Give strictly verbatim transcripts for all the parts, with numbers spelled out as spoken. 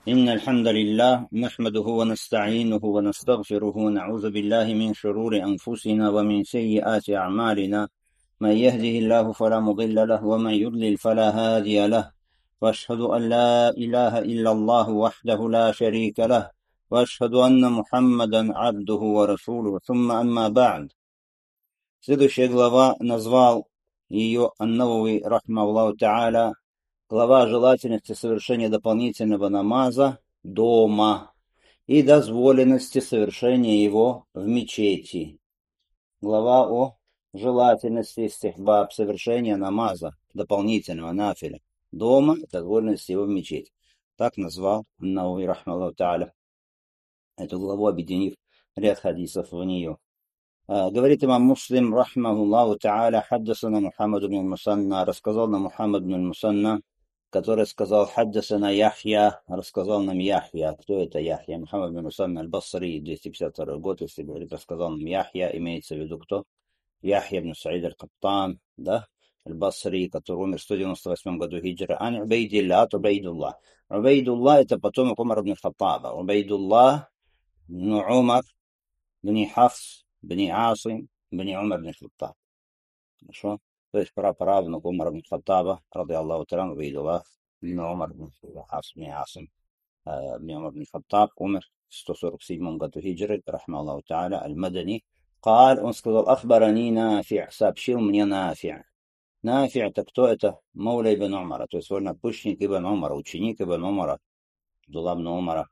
إن الحمد لله نحمده ونستعينه ونستغفره ونعوذ بالله من شرور أنفسنا ومن سيئات أعمالنا. من يهده الله فلا مضل له ومن يضلل فلا هادي له، وأشهد أن لا إله إلا الله وحده لا شريك له، وأشهد أن محمدا عبده ورسوله. ثم أما بعد. Следующая глава назвал ее Ан-Навави рахмахуллаху тааля глава о желательности совершения дополнительного намаза дома и дозволенности совершения его в мечети. Глава о желательности истихбаб совершения намаза дополнительного нафиля дома и дозволенности его в мечети. Так назвал Ан-Навави рахмахуллаху тааля эту главу, объединив ряд хадисов в нее. Говорит имам Муслим рахмахуллаху тааля: хаддасана Мухаммад ибн Мусанна, рассказал нам Мухаммад ибн Мусанна, который сказал хаддасана Яхья, рассказал нам Яхья. Кто это Яхья? Мухаммад ибн Мусанна аль-Басри, двести пятьдесят второй год, если говорит, рассказал нам Яхья, имеется в виду кто? Яхья ибн Саид аль-Каттан, да, аль-Басри, который умер в сто девяносто восьмом году хиджры. Ан Убейдилла, от Убейдулла. Убейдулла — это потомок Умар ибн Хаттаба. Убейдулла ибн Умар ибн Хафс ибн Асим ибн Умар ибн Хаттаб. Хорошо? То есть праправнук Умар ибн Хаттаба, ради Аллаху та'аля, Убейдулла ибн Умар ибн Хафс ибн Асим ибн Умар ибн Хаттаб, умер в сто сорок седьмом году хиджры, рахмахуллаху та'аля, аль-Мадани. قال, он сказал: ахбарани Нафи', сообщил мне Нафи'. Нафи' это кто? Это Мауля ибн Умара, то есть вольнопущенник ибн Умара, ученик ибн Умара, Абдулла ибн Умара.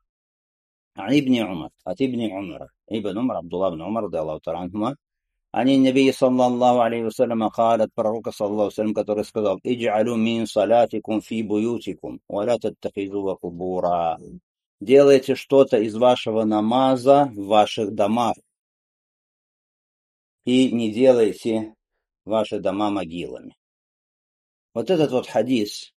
عن ابن عمر от ابن عمر ابن عمر عبد الله بن عمر رضي الله تعالى عنهما عن النبي صلى الله عليه وسلم قال, от пророка صلى الله عليه وسلم, который сказал: اجعلوا من صلاتكم في بيوتكم ولا تتخذوها قبورا. Делайте что-то из вашего намаза в ваших домах и не делайте ваши дома могилами. Вот этот вот хадис,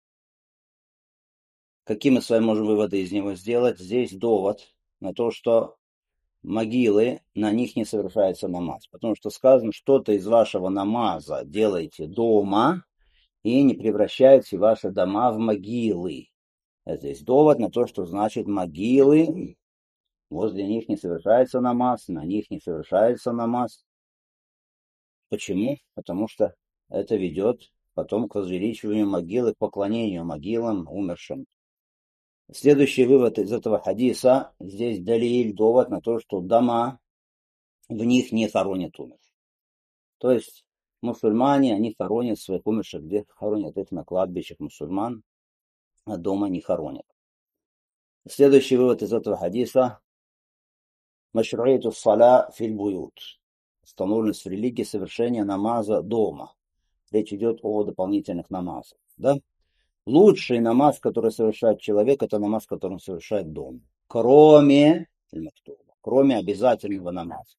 какие мы с вами можем выводы из него сделать? Здесь довод на то, что могилы, на них не совершается намаз. Потому что сказано, что-то из вашего намаза делайте дома и не превращайте ваши дома в могилы. Это есть довод на то, что значит могилы, возле них не совершается намаз, на них не совершается намаз. Почему? Потому что это ведет потом к возвеличиванию могилы, к поклонению могилам умершим. Следующий вывод из этого хадиса, здесь далиль, довод на то, что дома, в них не хоронят умерших. То есть мусульмане, они хоронят своих умерших, где хоронят их на кладбищах мусульман, а дома не хоронят. Следующий вывод из этого хадиса: машру'ияту ссаля фил буют, установленность в религии совершения намаза дома. Речь идет о дополнительных намазах. Да? Лучший намаз, который совершает человек, это намаз, который он совершает дома. Кроме, кроме обязательного намаза.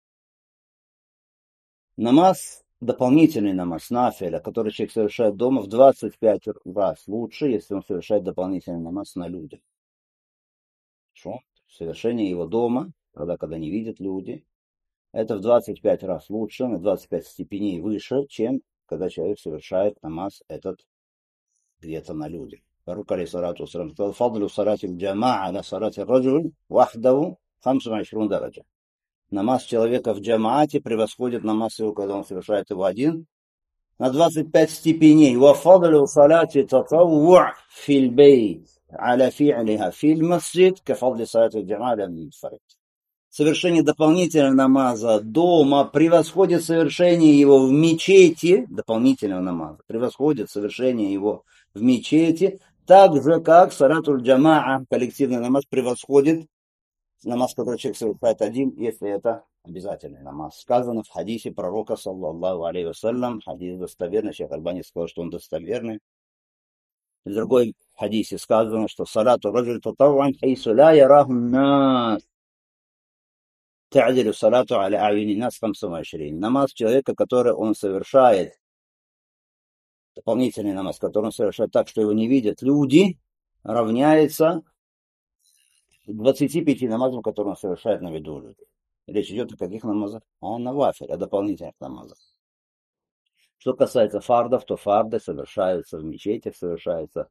Намаз, дополнительный намаз, нафиля, который человек совершает дома, в двадцать пять раз лучше, если он совершает дополнительный намаз на людях. Хорошо? Совершение его дома, когда, когда не видят люди, это в двадцать пять раз лучше, на двадцать пять степеней выше, чем когда человек совершает намаз этот где-то на людях. Пророк алейхиссалату вассалям сказал: фадлю салати джамаа аля салати раджуль вахдаву хамса ва ишрун дараджа. Намаз человека в джамаате превосходит намаз его, когда он совершает его один, на двадцать пять степеней. Ва фадлю салати татавву фил бейт аля фи'лиха фил масджид ка фадли салати джамаа аля мунфарид. Совершение дополнительного намаза дома превосходит совершение его в мечети, дополнительного намаза, превосходит совершение его в мечети, так же, как салатуль джамаа, коллективный намаз, превосходит намаз, который человек совершает один, если это обязательный намаз. Сказано в хадисе пророка, саллаллаху алейхи вассалям, хадис достоверный, шейх Альбани сказал, что он достоверный. В другой хадисе сказано, что салату раджуль татаввуан хайсу ла яраху нас. Та'дилю салату аля аюни нас хамса ва ишрин. Намаз человека, который он совершает, дополнительный намаз, который он совершает так, что его не видят люди, равняется двадцати пяти намазам, которые он совершает на виду людей. Речь идет о каких намазах? О навафиль, о дополнительных намазах. Что касается фардов, то фарды совершаются в мечетях, совершаются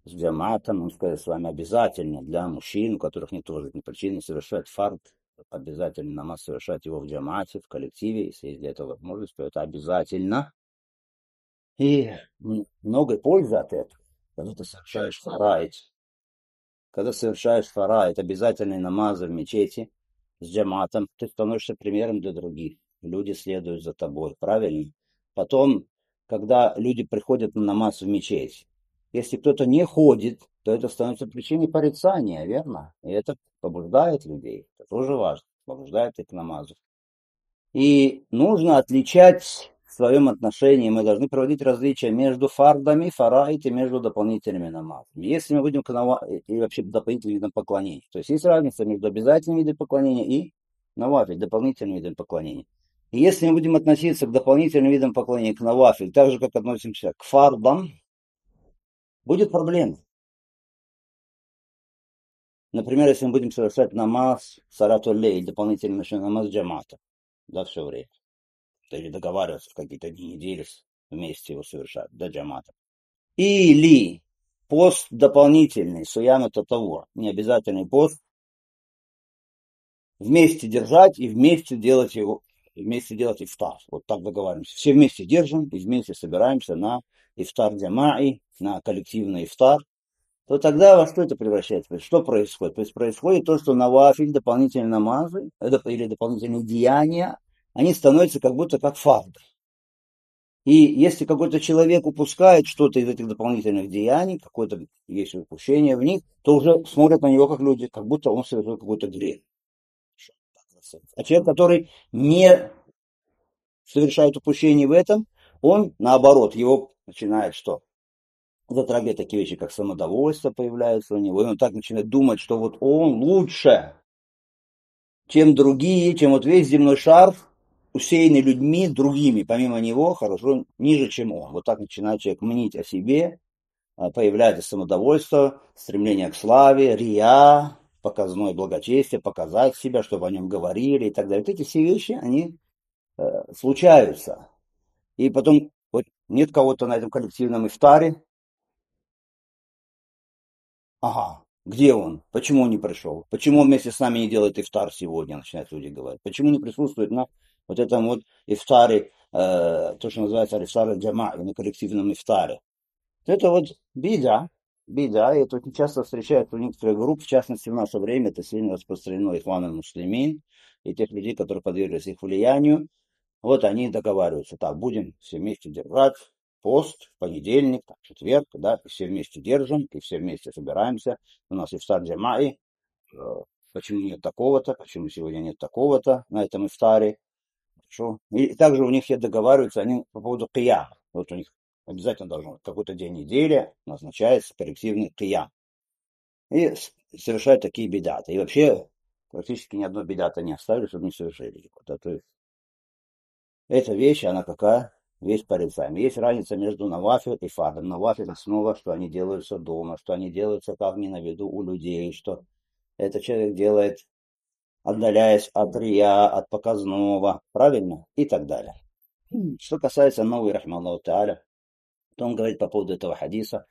с джаматом, он сказал с вами обязательно для мужчин, у которых нет уважительной причины совершать фард, обязательно намаз совершать его в джамате, в коллективе, если есть для этого возможность, то это обязательно. И много пользы от этого. Когда ты совершаешь фарайд, когда совершаешь фарайд, обязательные намазы в мечети с джаматом, ты становишься примером для других. Люди следуют за тобой, правильно? Потом, когда люди приходят на намаз в мечеть, если кто-то не ходит, то это становится причиной порицания, верно? И это побуждает людей. Это тоже важно. Побуждает их к намазу. И нужно отличать в своем отношении, мы должны проводить различия между фардами, фараид и между дополнительными намазами. Если мы будем к нава... и вообще дополнительным видам поклонения. То есть есть разница между обязательными видами поклонения и навафиль, дополнительными видами поклонения. И если мы будем относиться к дополнительным видам поклонения, к навафиль, так же, как относимся к фардам, будет проблема. Например, если мы будем совершать намаз, салату лей, дополнительный ночной намаз джамата, да, все время. Или договариваться в какие-то дни недели вместе его совершать, до джамата. Или пост дополнительный, суяма татавур, не обязательный пост, вместе держать и вместе делать его, вместе делать ифтар. Вот так договариваемся. Все вместе держим и вместе собираемся на ифтар джамаи, на коллективный ифтар. То тогда во что это превращается? Что происходит? То есть происходит то, что навафиль, дополнительные намазы или дополнительные деяния, они становятся как будто как фарды. И если какой-то человек упускает что-то из этих дополнительных деяний, какое-то есть упущение в них, то уже смотрят на него как люди, как будто он совершил какой-то грех. А человек, который не совершает упущение в этом, он, наоборот, его начинает что? Затрагивать такие вещи, как самодовольство появляется у него, и он так начинает думать, что вот он лучше, чем другие, чем вот весь земной шар, усеянный людьми, другими, помимо него, хорошо, ниже, чем он. Вот так начинает человек мнить о себе, появляется самодовольство, стремление к славе, рия, показное благочестие, показать себя, чтобы о нем говорили и так далее. Вот эти все вещи, они э, случаются. И потом, вот нет кого-то на этом коллективном ифтаре. Ага, где он? Почему он не пришел? Почему он вместе с нами не делает ифтар сегодня, начинают люди говорить. Почему не присутствует на вот этом вот ифтаре, э, то, что называется ифтар джама, на коллективном ифтаре? Это вот беда, беда, и это очень часто встречается у некоторых групп, в частности в наше время, это сильно распространено ихван аль-муслимин, и тех людей, которые подверглись их влиянию. Вот они договариваются, так, будем все вместе держать пост в понедельник, так, четверг, да, и все вместе держим, и все вместе собираемся. У нас ифтар джамаи, э, почему нет такого-то, почему сегодня нет такого-то на этом ифтаре. Хорошо. И также у них все договариваются, они по поводу кия. Вот у них обязательно должен быть какой-то день недели назначается коллективный кия. И совершают такие бедаты. И вообще практически ни одной бедата не оставили, чтобы не совершили его. Да, то есть эта вещь, она какая? Вещь порицаемая. Есть разница между навафиль и фардом. Навафиль основа, что они делаются дома, что они делаются как не на виду у людей, что этот человек делает, отдаляясь от рия, от показного, правильно? И так далее. Что касается новой, рахмаллаху тааля, то он говорит по поводу этого хадиса,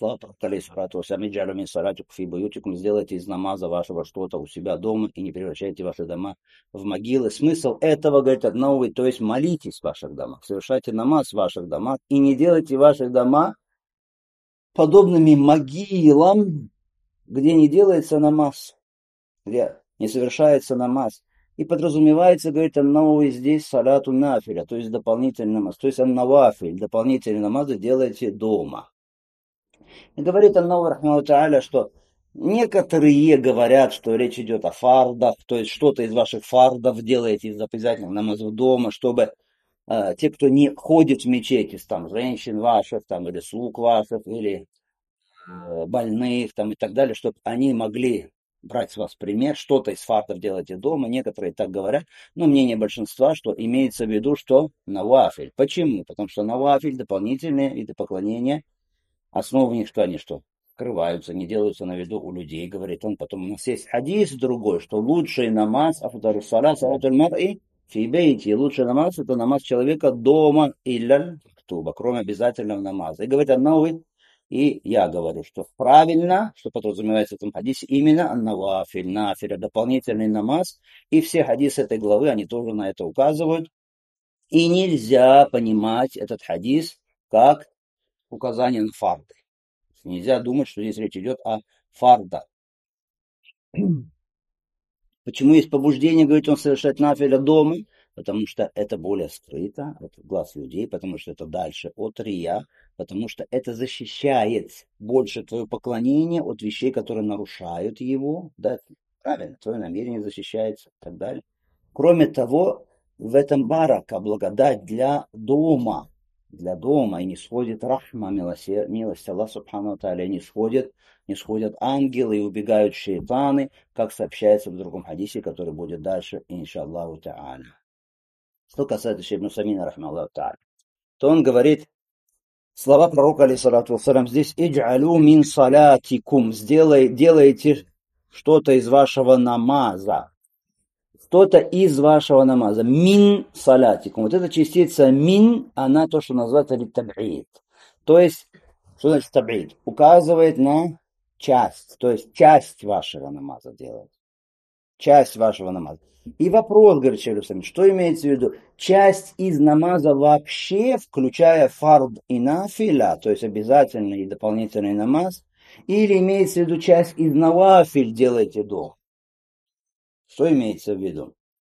сделайте из намаза вашего что-то у себя дома и не превращайте ваши дома в могилы. Смысл этого, говорит, новый, то есть молитесь в ваших домах, совершайте намаз в ваших домах и не делайте ваши дома подобными могилам, где не делается намаз, где не совершается намаз. И подразумевается, говорит, новый здесь салату нафиля, то есть дополнительный намаз. То есть аннавафиль, дополнительный намаз делаете дома. И говорит Аллаху рахмаху тааля, что некоторые говорят, что речь идет о фардах, то есть что-то из ваших фардов делаете из обязательных намазов дома, чтобы э, те, кто не ходит в мечети, там, женщин ваших, там, или слуг ваших, или э, больных, там, и так далее, чтобы они могли брать с вас пример, что-то из фардов делайте дома. Некоторые так говорят, но мнение большинства, что имеется в виду, что навафиль. Почему? Потому что навафиль, дополнительные виды поклонения, основа у них что они что? Скрываются, не делаются на виду у людей, говорит он. Потом у нас есть хадис другой, что лучший намаз, афдарус салат, салатуль мар'i фи бейти. Лучший намаз это намаз человека дома, илля туба, кроме обязательного намаза. И говорит, новый И я говорю, что правильно, что подразумевается в этом хадисе, именно навафиль, нафиля, дополнительный намаз. И все хадисы этой главы, они тоже на это указывают. И нельзя понимать этот хадис как указание на фарды. Нельзя думать, что здесь речь идет о фардах. Почему есть побуждение, говорит он, совершать нафиля дома? Потому что это более скрыто от глаз людей, потому что это дальше от рия, потому что это защищает больше твое поклонение от вещей, которые нарушают его. Да, правильно, твое намерение защищается и так далее. Кроме того, в этом барака, благодать для дома, для дома, и не сходит рахма, милосердие, милость Аллаха Субхану Тааля, не сходит, не сходят ангелы и убегают шейтаны, как сообщается в другом хадисе, который будет дальше, иншаллаху та'аля. Что касается Шейх ибн Усаймина, рахмаллаху та'аля, то он говорит, слова пророка, алейхиссалату вассалям, здесь «Идж'алю мин салятикум», сделай, делайте что-то из вашего намаза. Что-то из вашего намаза. Мин салятикум. Вот эта частица мин, она то, что называется литтаб'ид. То есть, что значит таб'ид? Указывает на часть. То есть, часть вашего намаза делает. Часть вашего намаза. И вопрос, говорит Шейх Усаймин, что имеется в виду? Часть из намаза вообще, включая фард и нафиля, то есть обязательный и дополнительный намаз, или имеется в виду часть из навафиль делайте дома? Что имеется в виду?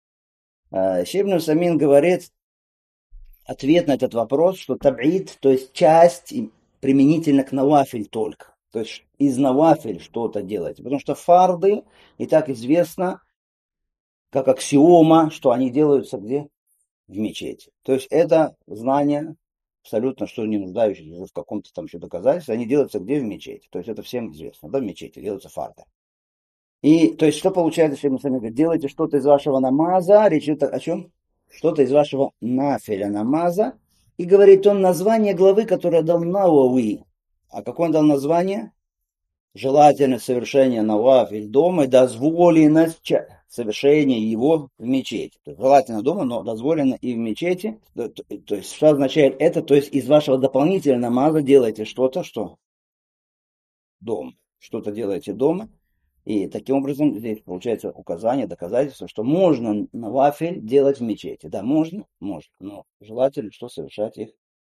Шейх ибн Усаймин говорит, ответ на этот вопрос, что таб'ид, то есть часть применительно к навафиль только. То есть из навафиль что-то делать. Потому что фарды, и так известно, как аксиома, что они делаются где? В мечети. То есть это знание абсолютно, что не нуждающееся в каком-то там еще доказательстве, они делаются где? В мечети. То есть это всем известно, да, в мечети делаются фарды. И, то есть, что получается, что мы сами говорим, делайте что-то из вашего намаза, речь идет о чем? Что-то из вашего нафиля намаза. И говорит он название главы, которое дал Науави. А какое он дал название? Желательность совершения навафиль дома и дозволенность совершения его в мечети. То есть, желательно дома, но дозволено и в мечети. То, то, то есть, что означает это? То есть, из вашего дополнительного намаза делайте что-то, что? Дома. Что-то делайте дома. И таким образом здесь получается указание, доказательство, что можно навафиль делать в мечети. Да, можно, можно, но желательно, что совершать их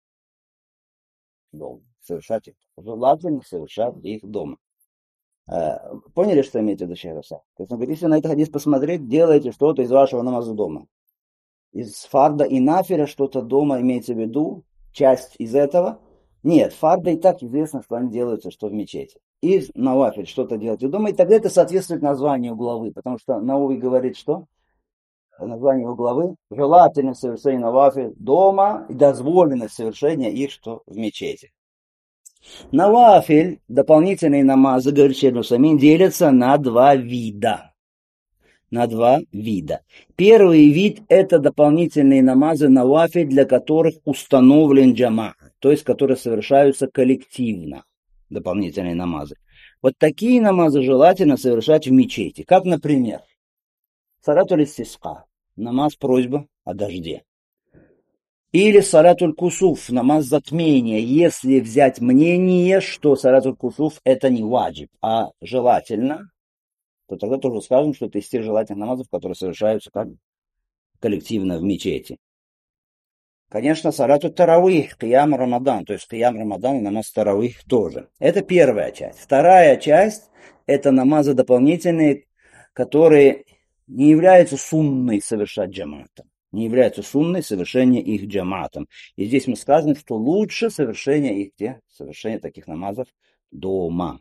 дома. Совершать их. Желательно совершать их дома. Поняли, что имеете в виду, Шейх? То есть, он говорит, если на этот хадис посмотреть, делайте что-то из вашего намаза дома. Из фарда и нафиля что-то дома имеется в виду, часть из этого. Нет, фарда и так известно, что они делаются, что в мечети. И навафиль что-то делайте дома, и тогда это соответствует названию главы, потому что Науи говорит, что название его главы желательно совершение навафиль дома и дозволено совершение их, что в мечети. Навафиль, дополнительные намазы, говорит Шейх ибн Усаймин, делятся на два вида. На два вида. Первый вид – это дополнительные намазы навафиль, для которых установлен джама, то есть которые совершаются коллективно. Дополнительные намазы. Вот такие намазы желательно совершать в мечети. Как, например, салатуль истисқа, намаз просьба о дожде. Или салатуль кусуф, намаз затмения, если взять мнение, что салатуль кусуф это не ваджиб, а желательно, то тогда тоже скажем, что это из тех желательных намазов, которые совершаются как коллективно в мечети. Конечно, салату таравих, киям Рамадан, то есть киям Рамадан и намаз таравих тоже. Это первая часть. Вторая часть – это намазы дополнительные, которые не являются сунной совершать джаматом. Не являются сунной совершение их джаматом. И здесь мы скажем, что лучше совершение их, где? Совершение таких намазов дома.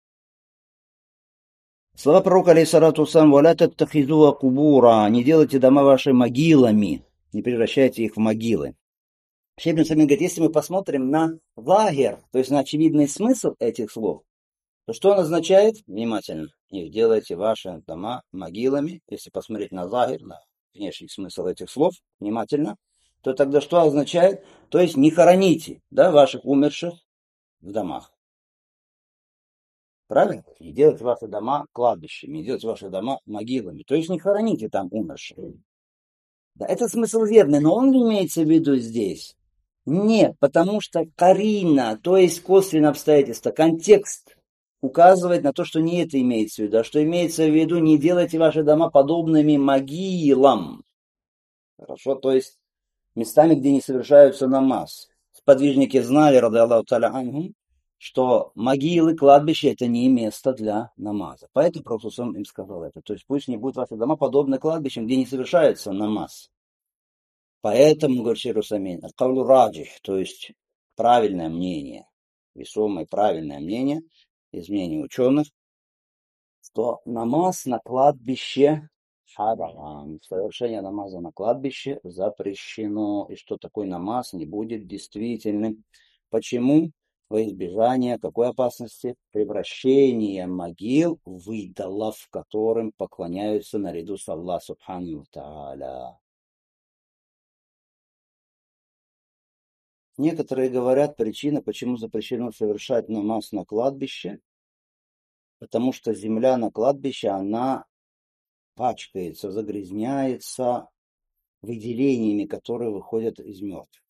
Слова пророка, алейхиссалату вассалям, «Валя таттахизуа кубура», не делайте дома ваши могилами, не превращайте их в могилы. Шейх ибн Усаймин говорит, если мы посмотрим на лагер, то есть на очевидный смысл этих слов, то что он означает? Внимательно. Не делайте ваши дома могилами. Если посмотреть на лагер, на внешний смысл этих слов, внимательно, то тогда что означает? То есть не хороните, да, ваших умерших в домах. Правильно? Не делайте ваши дома кладбищами, не делайте ваши дома могилами. То есть не хороните там умерших. Да, это смысл верный, но он не имеется в виду здесь. Нет, потому что карина, то есть косвенное обстоятельство, контекст указывает на то, что не это имеется в виду, а что имеется в виду, не делайте ваши дома подобными могилам. Хорошо, то есть местами, где не совершаются намаз. Сподвижники знали, рады Аллаху та'аля анхум, что могилы, кладбища — это не место для намаза. Поэтому Пророк им сказал это. То есть пусть не будут ваши дома подобны кладбищам, где не совершается намаз. Поэтому, говорит Шейх Русамин, аль-кавлу раджих, то есть правильное мнение, весомое правильное мнение из мнений ученых, что намаз на кладбище харам, совершение намаза на кладбище запрещено, и что такой намаз не будет действительным. Почему? Во избежание какой опасности? Превращения могил в идолов, которым поклоняются наряду с Аллахом субхану тааля. Некоторые говорят, причина, почему запрещено совершать намаз на кладбище, потому что земля на кладбище, она пачкается, загрязняется выделениями, которые выходят из мертвых.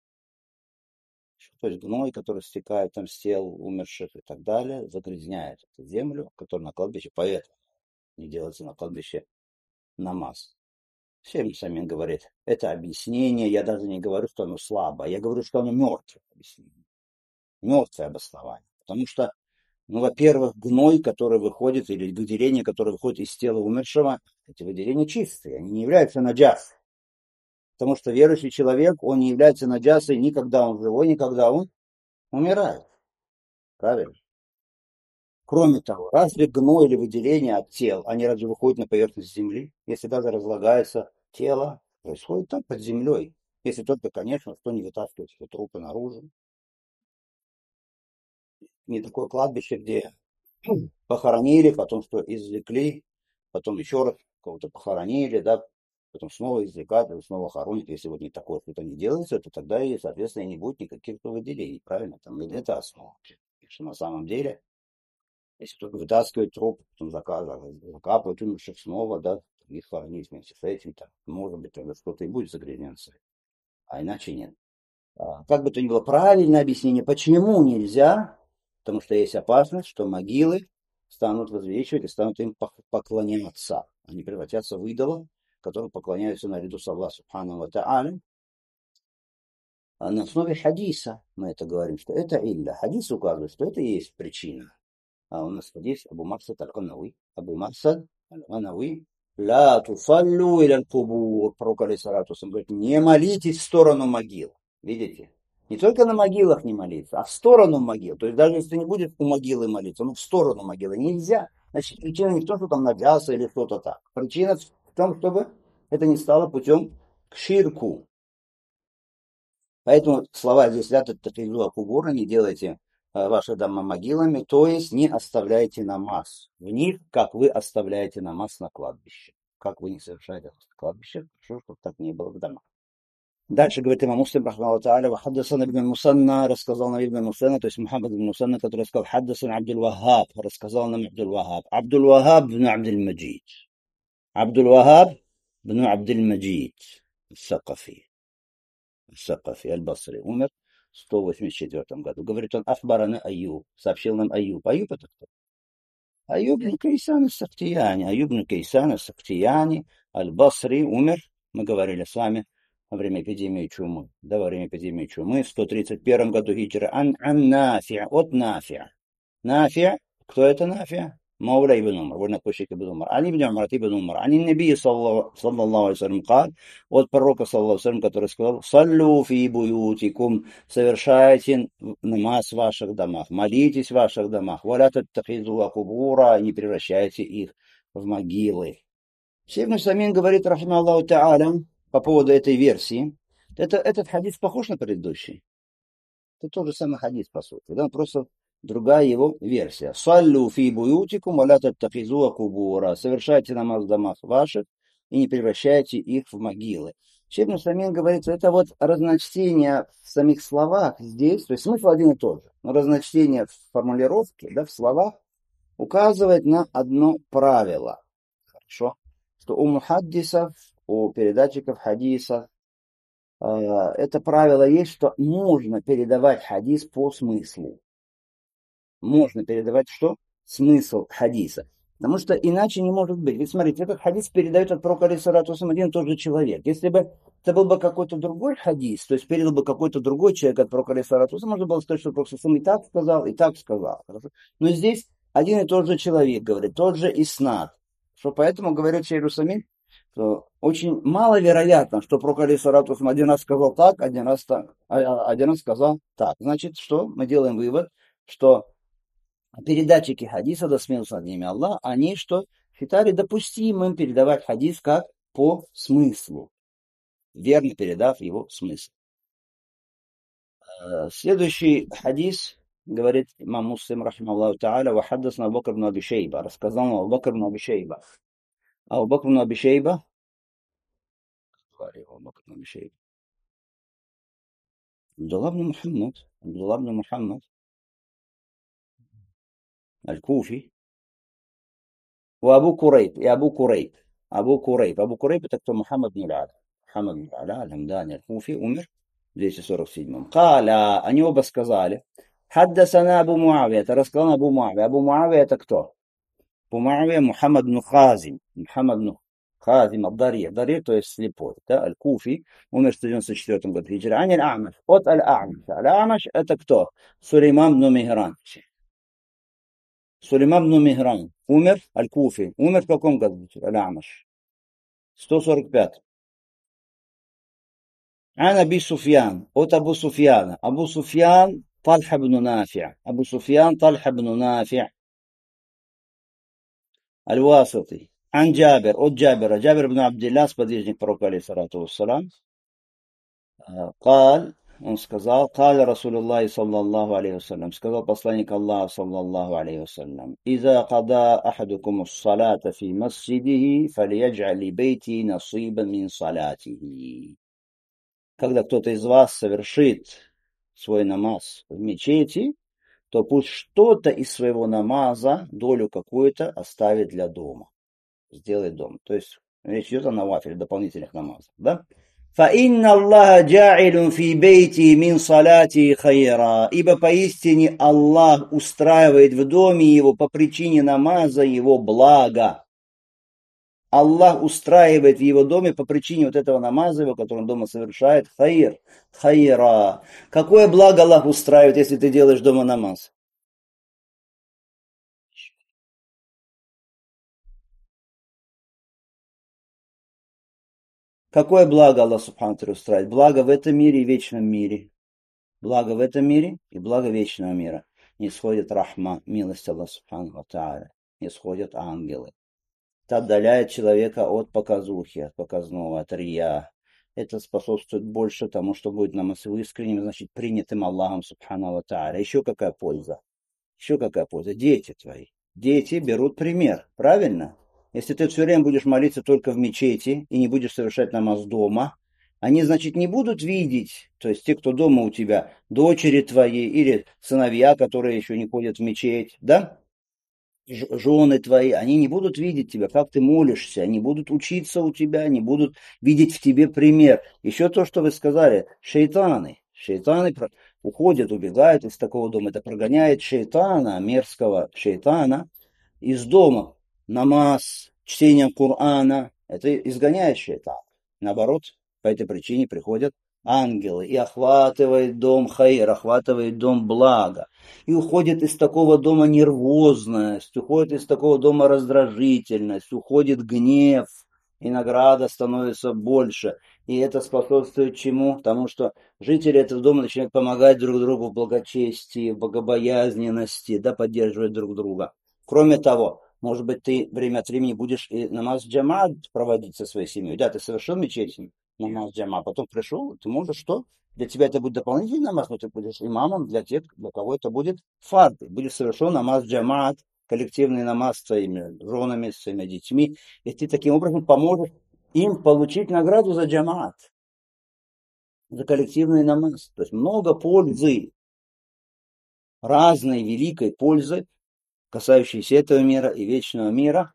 То есть гной, который стекает там с тел умерших и так далее, загрязняет эту землю, которая на кладбище, поэтому не делается на кладбище намаз. Всем самим говорит, это объяснение, я даже не говорю, что оно слабое, я говорю, что оно мертвое объяснение, мертвое обоснование. Потому что, ну, во-первых, гной, который выходит, или выделение, которое выходит из тела умершего, эти выделения чистые, они не являются наджасой. Потому что верующий человек, он не является наджасой ни когда он живой, ни когда он умирает. Правильно? Кроме того, разве гной или выделение от тел, они разве выходят на поверхность земли? Если даже разлагается тело, происходит там под землей. Если только, конечно, что не вытаскивать эти трупы наружу. Не такое кладбище, где похоронили, потом что извлекли, потом еще раз кого-то похоронили, да, потом снова извлекают, снова хоронят. Если вот не такое что-то не делается, то тогда и, соответственно, не будет никаких выделений, правильно? Там это основа. Что на самом деле, если только вытаскивают труп, потом закапывают, закапывают умерших снова, да, их хоронить вместе с этим, так, может быть, тогда что-то и будет загрязняться, а иначе нет. А, как бы то ни было, правильное объяснение, почему нельзя, потому что есть опасность, что могилы станут возвеличивать и станут им поклоняться. Они превратятся в идолов, которые поклоняются наряду с Аллахом субхану ва тааля. А на основе хадиса мы это говорим, что это илля. Хадис указывает, что это и есть причина. А у нас хадис Абу Марсад аль-Канауи. Абу Марсад аль-Канауи. Ла туфаллю иля аль-кубур. Пророк алейхиссалату вассалям говорит, не молитесь в сторону могил. Видите? Не только на могилах не молиться, а в сторону могил. То есть даже если не будет у могилы молиться, но в сторону могилы нельзя. Значит, причина не в том, что там навяза или что-то так. Причина в том, чтобы это не стало путем к ширку. Поэтому слова здесь «ля таттахизу кубура», не делайте э, ваши дома могилами, то есть не оставляйте намаз в них, как вы оставляете намаз на кладбище. Как вы не совершаете намаз на кладбище, хорошо, чтобы так не было в домах. Дальше говорит имам Муслим, рахмахуллаху тааля, «Вахаддасан ибн Мусанна», рассказал нам ибн Мусанна, то есть Мухаммад ибн Мусанна, который сказал, «Хаддасан Абдул Вахаб», рассказал нам Абдул Вахаб. Абдул Вахаб бн Абдул Маджид. Абдул Вахаб бн Абдул Маджид, Сакафи. Сакафи аль-Басри, умер в сто восемьдесят четвёртом году. Говорит он, Ахбарана Аюб, сообщил нам Аюб. Аюб это кто? Аюб бн Кайсан ас-Сахтияни. Аюб бн Кайсан ас-Сахтияни аль-Басри умер, мы говорили с вами, во время эпидемии чумы. Да, во время эпидемии чумы в сто тридцать первом году хиджры. Ан, ан Нафиа, от Нафиа. Нафиа, кто это Нафиа? مولى ابن عمر ونقوشك ابن عمر عن ابن عمر ابن عمر عن النبي صلى الله, صلى الله عليه وسلم قال от пророка саллаллаху алейхи ва саллям, который сказал: «Саллю фи буютикум», совершайте намаз в ваших домах, молитесь в ваших домах, «Валя таттахизу кубура», не превращайте их в могилы. Шейх Мусамин говорит, рахимахуллаху тааля, по поводу этой версии, это, этот хадис похож на предыдущий. Это тот же самый хадис, по сути, да, просто другая его версия. «Саллю фи буютикум ва ля таттахизуа кубура». Совершайте намаз в домах ваших и не превращайте их в могилы. Шейх Мусамин говорит, это вот разночтение в самих словах здесь, то есть смысл один и тот же, но разночтение в формулировке, да, в словах указывает на одно правило. Хорошо? Что у мухаддисов, у передатчиков хадиса это правило есть, что можно передавать хадис по смыслу. Можно передавать что? Смысл хадиса. Потому что иначе не может быть. Ведь смотрите, этот хадис передает от пророка алейхиссалату вассалям один и тот же человек. Если бы это был бы какой-то другой хадис, то есть передал бы какой-то другой человек от пророка алейхиссалату вассалям, можно было сказать, что пророк алейхиссалам и так сказал, и так сказал. Но здесь один и тот же человек говорит, тот же иснад. Что поэтому говорят шейх Русамин, что очень маловероятно, что пророк алейхиссалату вассалям один раз сказал так, один раз так, а один раз сказал так. Значит, что мы делаем вывод, что передатчики хадиса, да смеются над ними Аллах, они что считали допустимым передавать хадис как по смыслу, верно передав его смысл. Следующий хадис говорит имам Муслим, рахимахуллаху та'аля, ва хаддасна Абу Бакр ибн Аби Шейба, рассказал нам Абу Бакр ибн Аби Шейба. Абу Бакр ибн Аби Шейба, Абу Бакр ибн Аби Шейба, Абдуллах ибн Мухаммад, Абдуллах ибн Мухаммад, Аль-Куфи, وأبو كريب يا أبو كريب أبو كريب أبو كريب تكتب محمد بن العلاء محمد بن العلاء الهمداني الكوفي умер в двести сорок седьмом. قال, они оба сказали, حدثنا أبو معاوية, это рассказал Абу Муавия. Абу Муавия это кто? Абу Муавия Мухаммад бн Хазим, Мухаммад бн Хазим ад-Дарир, Дарир, то есть слепой, да, Аль-Куфи, умер в сто девяносто четвёртом году хиджры. Ан аль-А'маш, от аль-А'маш. Аль-А'маш это кто? Сулейман бн Мигран. Сулейман бн Мигран умер, Аль-Куфи, умер в каком году? Аль-Амаш. сто сорок пять. Ан Аби Суфьян, от Абу Суфьяна. Абу Суфьян Тальха бн Нафи'. Абу Суфьян Тальха бн Нафи'. Аль-Васити. Ан Джабир, от Джабира. Джабир бн Абдилlah, сподвижник пророка алейхиссалату вассалам. قال, он сказал, قال رسول الله صلى الله عليه وسلم, сказал посланник Аллаха صلى الله عليه وسلم, إذا قضى أحدكم الصلاة في مسجده فليجعل لبيته نصيبا من صلاته. Когда кто-то из вас совершит свой намаз в мечети, то пусть что-то из своего намаза, долю какую-то, оставит для дома. Сделает дом. То есть речь идет о навафиле, дополнительных намазах. Да? فَإِنَّ اللَّهَ جَاعِلٌ فِي بَيْتِهِ مِنْ صَلَاتِهِ خَيْرًا. Ибо поистине Аллах устраивает в доме его по причине намаза его благо. Аллах устраивает в его доме по причине вот этого намаза его, который он дома совершает, хайр, хайра. Какое благо Аллах устраивает, если ты делаешь дома намаз? Какое благо Аллах Субхану ва Тааля устраивает? Благо в этом мире и вечном мире. Благо в этом мире и благо вечного мира. Не сходит рахма, милость Аллаха Субхану ва Тааля. Не сходят ангелы. Это отдаляет человека от показухи, от показного, от рия. Это способствует больше тому, что будет намаз искренним, значит, принятым Аллахом Субхану ва Тааля. Еще какая польза? Еще какая польза? Дети твои. Дети берут пример, правильно? Если ты все время будешь молиться только в мечети и не будешь совершать намаз дома, они, значит, не будут видеть, то есть те, кто дома у тебя, дочери твои или сыновья, которые еще не ходят в мечеть, да? Жены твои, они не будут видеть тебя, как ты молишься, они будут учиться у тебя, они будут видеть в тебе пример. Еще то, что вы сказали, шейтаны, шейтаны уходят, убегают из такого дома, это прогоняет шейтана, мерзкого шейтана из дома. Намаз, чтение Корана, это изгоняет шейтана. Наоборот, по этой причине приходят ангелы и охватывает дом хайр, охватывает дом блага. И уходит из такого дома нервозность, уходит из такого дома раздражительность, уходит гнев, и награда становится больше. И это способствует чему? Потому что жители этого дома начинают помогать друг другу в благочестии, в богобоязненности, да, поддерживать друг друга. Кроме того, может быть, ты время от времени будешь и намаз джамаат проводить со своей семьей. Да, ты совершил мечеть, намаз джама, потом пришел, ты можешь что? Для тебя это будет дополнительный намаз, но ты будешь имамом для тех, для кого это будет фард. Будет совершен намаз джамаат, коллективный намаз с своими женами, с своими детьми. И ты таким образом поможешь им получить награду за джамаат, за коллективный намаз. То есть много пользы, разной великой пользы, касающейся этого мира и вечного мира.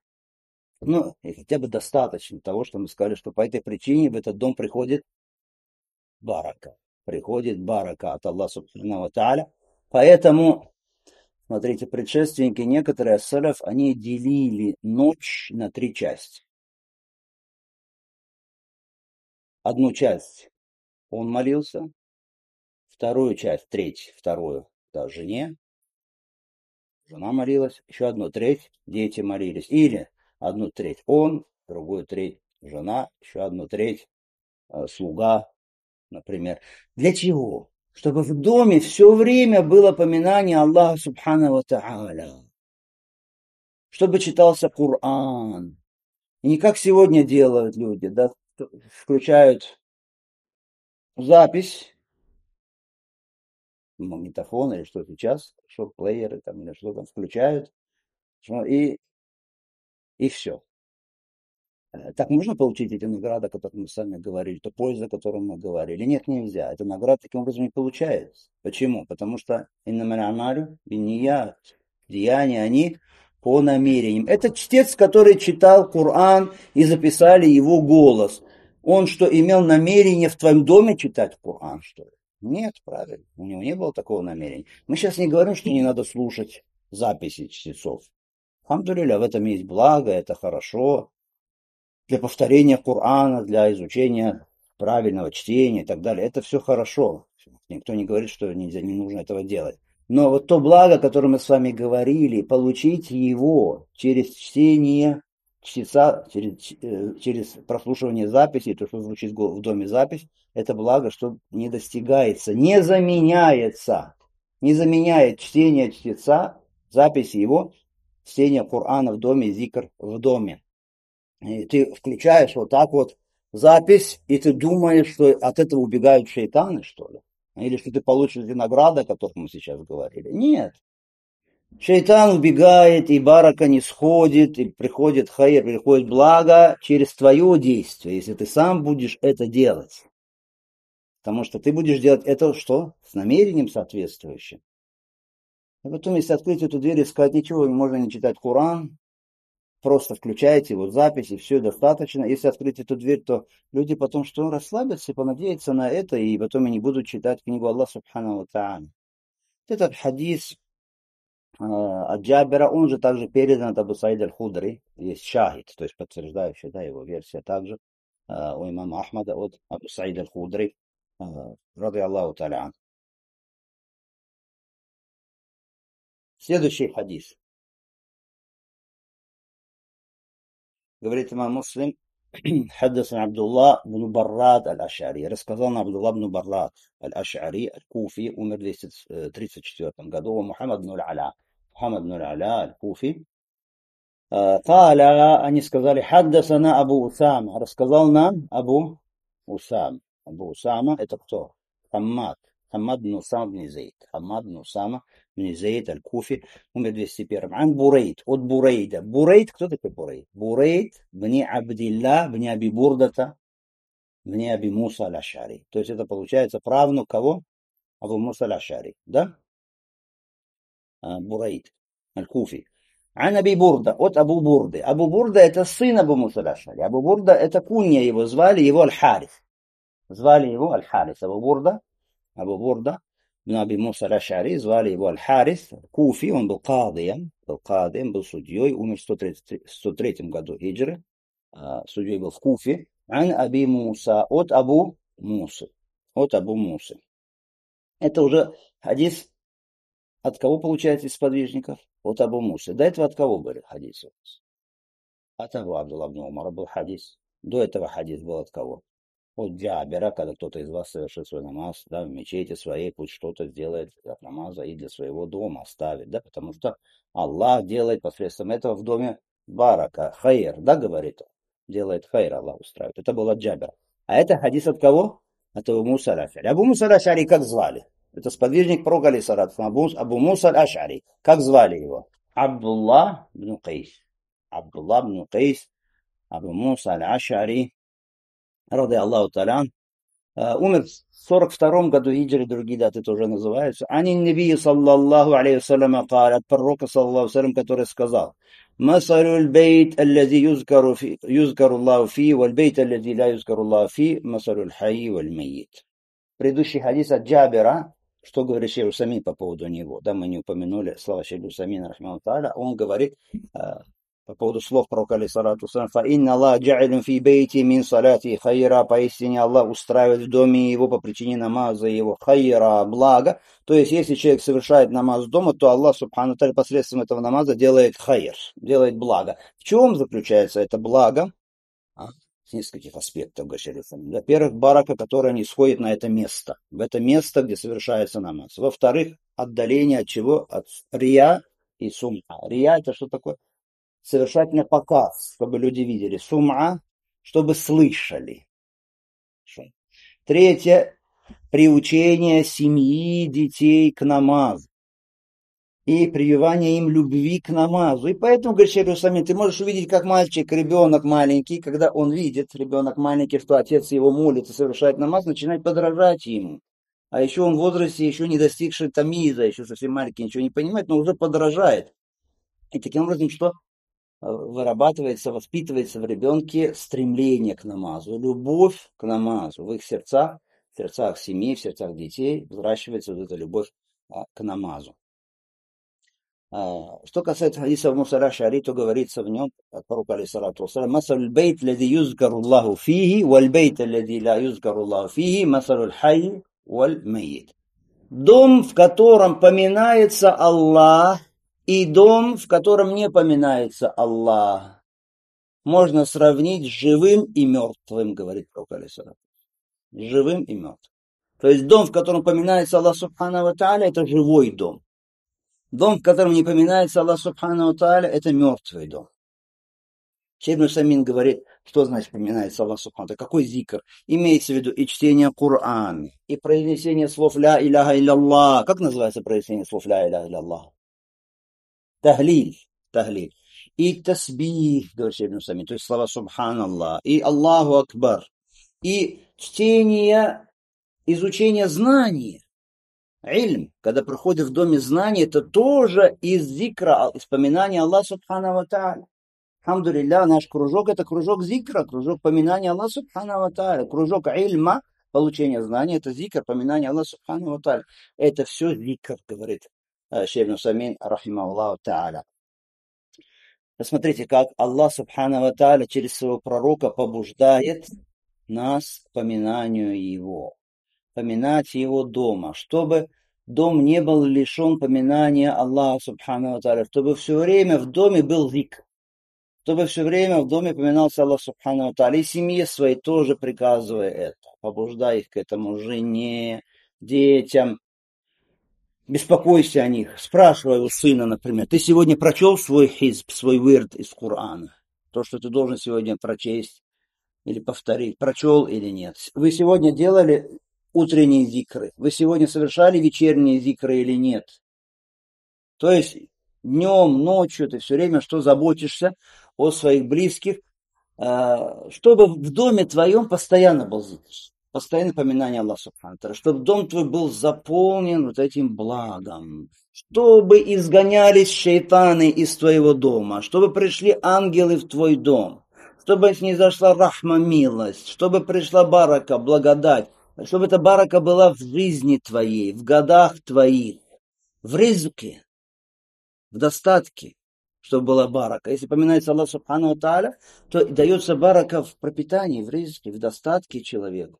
Ну, и хотя бы достаточно того, что мы сказали, что по этой причине в этот дом приходит барака. Приходит барака от Аллаха субхану ва тааля. Поэтому, смотрите, предшественники, некоторые салаф, они делили ночь на три части. Одну часть он молился, вторую часть, треть, вторую, да, жене, жена молилась, еще одну треть, дети молились. Или одну треть он, другую треть жена, еще одну треть э, слуга, например. Для чего? Чтобы в доме все время было поминание Аллаха субхану ва тааля. Чтобы читался Коран. И не как сегодня делают люди, да, включают запись, магнитофон или что сейчас, что плееры там или что там включают, и, и все. Так можно получить эти награды, о которых мы сами говорили, то польза, о которой мы говорили? Нет, нельзя. Эта награда таким образом не получается. Почему? Потому что иннамаль амалю бинният. Деяния, они по намерениям. Это чтец, который читал Коран и записали его голос. Он что, имел намерение в твоем доме читать Коран, что ли? Нет, правильно. У него не было такого намерения. Мы сейчас не говорим, что не надо слушать записи чтецов. Алхамдулилля, в этом есть благо, это хорошо. Для повторения Корана, для изучения правильного чтения и так далее. Это все хорошо. Никто не говорит, что нельзя, не нужно этого делать. Но вот то благо, о котором мы с вами говорили, получить его через чтение чтеца, через, через прослушивание записи, то, что звучит в доме запись, это благо, что не достигается, не заменяется, не заменяет чтение чтеца, записи его, чтение Корана в доме, зикр в доме. И ты включаешь вот так вот запись, и ты думаешь, что от этого убегают шейтаны, что ли? Или что ты получишь эти награды, о которых мы сейчас говорили. Нет. Шейтан убегает, и барака не сходит, и приходит хайр, приходит благо через твое действие, если ты сам будешь это делать. Потому что ты будешь делать это что? С намерением соответствующим. И потом, если открыть эту дверь и сказать, ничего, можно не читать Коран, просто включаете вот запись, и все достаточно. Если открыть эту дверь, то люди потом что, расслабятся и понадеются на это, и потом они будут читать книгу Аллаха субхану ва тааля. Этот хадис э, от Джабера, он же также передан от Абу Саида аль-Худри, есть шахид, то есть подтверждающая, да, его версия также э, у имама Ахмада от Абу Саида аль-Худри, э, ради Аллаху та'аля. Следующий хадис. Говорит имам Муслим, حدثنا عبد الله بن براد الأشعري. Рассказал нам Абдулла бн Баррад аль-Аш'ари, аль-Куфи, умер в двести тридцать четвёртом году. Мухаммад бн аль-Аля. Мухаммад бн аль-Аля, аль-Куфи. قال, они сказали, حدثنا Абу Усама. Рассказал нам Абу Усам. Абу Усама, это кто? Хаммад. Хаммад бн Усама бн Зейд. Хаммад бн Усама бн Зейд, аль-Куфи, умер в двести первом. Ан Бурейд, от Бурейда. Бурейд, кто такой Бурейд? Бурейд бн Абдилла бн Аби Бурдата бн Аби Муса аль-Аш'ари. То есть это получается правнук кого? Абу Муса аль-Аш'ари, да? Бурейд, аль-Куфи. Ан Аби Бурда, от Абу Бурды. Абу Бурда это сын Абу Муса аль-Аш'ари. Абу Бурда это кунья его, звали его Аль-Харис. Звали его Аль-Харис. Абу Бурда, Абу Бурда бн Аби Муса аль-Аш'ари, звали его Аль-Харис, Куфи, он был кадием, был кадием, был судьей, умер в сто третьем году хиджры, судьей был в Куфе. Ан Аби Муса, от Абу Мусы, от Абу Мусы. Это уже хадис от кого получается из сподвижников? От Абу Мусы. До этого от кого были хадисы? От Абу Абдулла бн Умара был хадис. До этого хадис был от кого? От Джабера, когда кто-то из вас совершит свой намаз, да, в мечети своей, пусть что-то сделает от намаза и для своего дома оставит, да, потому что Аллах делает посредством этого в доме барака, хайр, да, говорит он, делает хайр, Аллах устраивает. Это был от Джабера. А это хадис от кого? От Абу Муса аль-Аш'ари. Абу Муса аль-Аш'ари как звали? Это сподвижник пророка алейхиссалату вассалам, Абу Муса аль-Аш'ари. Как звали его? Абдулла бн Кайс. Абдулла бн Кайс, Абу Муса аль-Аш'ари, ради Аллаху та'аля, умер в сорок втором году хиджры, другие даты тоже называются. Ани набии саллаллаху алейхи вассаляма каля, от пророка саллаллаху алейхи вассалям, который сказал: масалюль бейт аллази юзкару фи, юзкару Аллаху фи, валь бейт аллази ла юзкару Аллаху фи, масалюль хайи валь майит. предыдущий хадис от Джабира, что говорит шейх Усамин по поводу него. Да, мы не упомянули слова шейха Усамина, рахмаху тааля. Он говорит э, по поводу слов пророка, алейхиссалату вассалям, «Фа инна Аллах джа'илун фи бейти мин салати хайра», поистине Аллах устраивает в доме его по причине намаза его хайра, благо. То есть, если человек совершает намаз дома, то Аллах, субхану тааля, посредством этого намаза делает хайр, делает благо. В чем заключается это благо? А, с нескольких аспектов, говорит. Во-первых, барака, которая не сходит на это место, в это место, где совершается намаз. Во-вторых, отдаление от чего? От рия и сум'a. Рия — это что такое? Совершать на показ, чтобы люди видели. Сум'a, чтобы слышали. Третье, приучение семьи, детей к намазу. И прививание им любви к намазу. И поэтому, говорит шейх Усамин, ты можешь увидеть, как мальчик, ребенок маленький, когда он видит, ребенок маленький, что отец его молит и совершает намаз, начинает подражать ему. А еще он в возрасте, еще не достигший тамиза, еще совсем маленький, ничего не понимает, но уже подражает. И таким образом, что вырабатывается, воспитывается в ребенке стремление к намазу, любовь к намазу в их сердцах, в сердцах семьи, в сердцах детей, взращивается вот эта любовь к намазу. Что касается хадиса Мусара Шари, то говорится в нем от пророка, алейхиссалату вассалям, «Масаль бейт, лади юзгару Аллаху фихи, валь бейт, лади ла юзгару Аллаху фихи, масаль хай, валь мейт». Дом, в котором поминается Аллах, и дом, в котором не поминается Аллах, можно сравнить с живым и мертвым, говорит пророк, алейхиссалату вассалям. Живым и мертвым. То есть дом, в котором поминается Аллах субхану ва тааля, это живой дом. Дом, в котором не поминается Аллах субхану ва тааля, это мертвый дом. Шейх Усамин говорит, что значит поминается Аллах субхану ва тааля, какой зикр. Имеется в виду и чтение Корана, и произнесение слов ля иляха илlallah. Как называется произнесение слов ля иляха илlallah? Тахлиль. Тахлиль. И тасбих, говорит Шейх Усамин, то есть слова субханаллах, и Аллаху акбар, и чтение, изучение знаний. Ильм, когда проходит в доме знания, это тоже из зикра, из поминания Аллаха субхану ва тааля. Хамдулилля, наш кружок — это кружок зикра, кружок поминания Аллаха субхану ва тааля, кружок ильма, получение знания — это зикр, поминание Аллаха субхану ва тааля. Это все зикр, говорит шейх Усамин, рахимахуллаху тааля. Посмотрите, как Аллах субхану ва тааля через своего пророка побуждает нас к поминанию его. Поминать его дома, чтобы дом не был лишен поминания Аллаха субхану ва тааля, чтобы все время в доме был зикр, чтобы все время в доме поминался Аллах субхану ва тааля, и семье своей тоже приказывая это, побуждая их к этому, жене, детям, беспокойся о них, спрашивай у сына, например, ты сегодня прочел свой хизб, свой вирд из Корана, то, что ты должен сегодня прочесть или повторить, прочел или нет, вы сегодня делали утренние зикры, вы сегодня совершали вечерние зикры или нет. То есть днем, ночью ты все время что заботишься о своих близких, чтобы в доме твоем постоянно был зикр, постоянное поминание Аллаха субхану ва тааля, чтобы дом твой был заполнен вот этим благом, чтобы изгонялись шейтаны из твоего дома, чтобы пришли ангелы в твой дом, чтобы снизошла рахма, милость, чтобы пришла барака, благодать, чтобы эта барака была в жизни твоей, в годах твоих, в ризке, в достатке, чтобы была барака. Если поминается Аллах субхану ва тааля, то дается барака в пропитании, в ризке, в достатке человеку.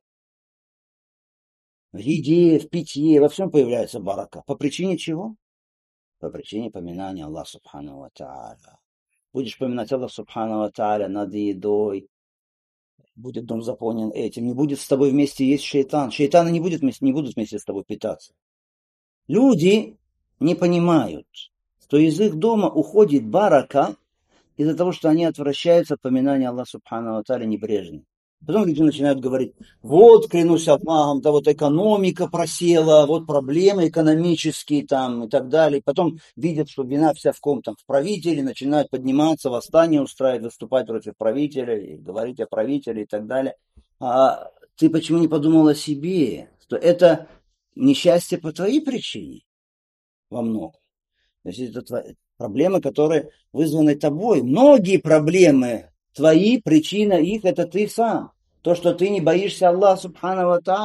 В еде, в питье, во всем появляется барака. По причине чего? По причине поминания Аллаха субхану ва тааля. Будешь поминать Аллаха субхану ва тааля над едой, будет дом заполнен этим, не будет с тобой вместе есть шейтан. Шейтаны не, будет, не будут вместе с тобой питаться. Люди не понимают, что из их дома уходит барака из-за того, что они отвращаются от поминания Аллаха субхану ва тааля небрежно. Потом люди начинают говорить, вот, клянусь Аллахом, да вот экономика просела, вот проблемы экономические там и так далее. Потом видят, что вина вся в ком там, в правителе, начинают подниматься, восстание устраивать, выступать против правителя, и говорить о правителе и так далее. А ты почему не подумал о себе, что это несчастье по твоей причине во многом? То есть это твои проблемы, которые вызваны тобой. Многие проблемы твои, причина их — это ты сам. То, что ты не боишься Аллаха субхану ва тааля,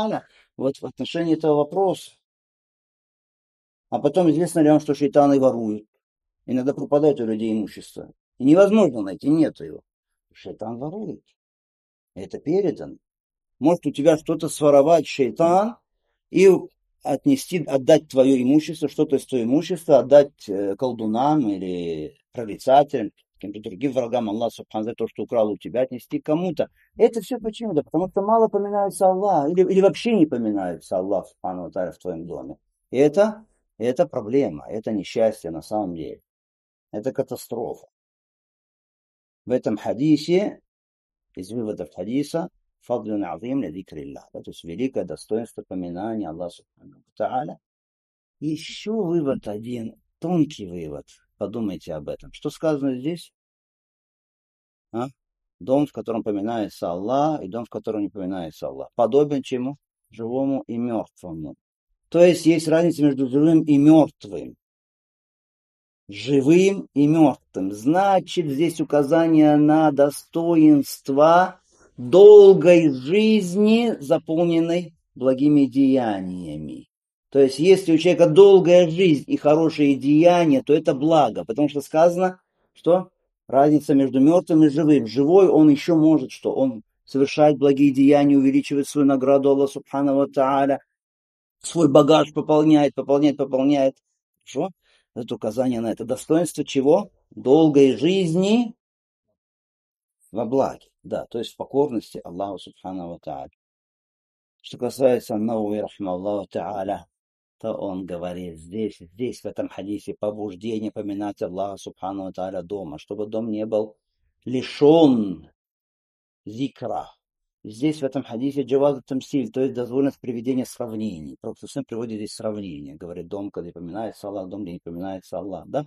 Вот в отношении этого вопроса. А потом известно ли вам, что шейтаны воруют? Иногда пропадает у людей имущество. И невозможно найти, нету его. Шейтан ворует. Это передано. Может у тебя что-то своровать шейтан и отнести, отдать твое имущество, что-то из твоего имущества, отдать э, колдунам или прорицателям, каким-то другим врагам Аллаха Субхану, за то, что украл у тебя, отнести кому-то. Это все почему? Да потому что мало поминается Аллах, или, или вообще не поминается Аллах Субхану в твоем доме. И это, это проблема, это несчастье на самом деле. Это катастрофа. В этом хадисе, из выводов хадиса, фадлюн азим ля зикриллах. То есть великое достоинство поминания Аллаха Субхану Тааля. Еще вывод один, тонкий вывод. Подумайте об этом. Что сказано здесь? А? Дом, в котором поминается Аллах, и дом, в котором не поминается Аллах. Подобен чему? Живому и мертвому. То есть есть разница между живым и мертвым. Живым и мертвым. Значит, здесь указание на достоинство долгой жизни, заполненной благими деяниями. То есть, если у человека долгая жизнь и хорошие деяния, то это благо. Потому что сказано, что разница между мертвым и живым. Живой он еще может, что он совершает благие деяния, увеличивает свою награду Аллаха Субхану ва Тааля, свой багаж пополняет, пополняет, пополняет. Хорошо? Это указание на это. Достоинство чего? Долгой жизни во благе. Да, то есть в покорности Аллаху Субхану ва Тааля. Что касается Науи, рахмаллаху Тааля, то он говорит здесь, здесь, в этом хадисе, побуждение поминать Аллаха Субхану ва Тааля дома, чтобы дом не был лишен зикра. Здесь, в этом хадисе, джаваз тамсиль, то есть дозволенность приведения сравнений. Просто всем приводит здесь сравнение. Говорит, дом, где поминается Аллах, дом, где не поминается Аллах, да?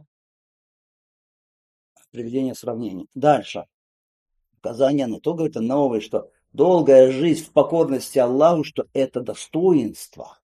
Приведение сравнений. Дальше. Указание на то, говорит новое, что долгая жизнь в покорности Аллаху, что это достоинство.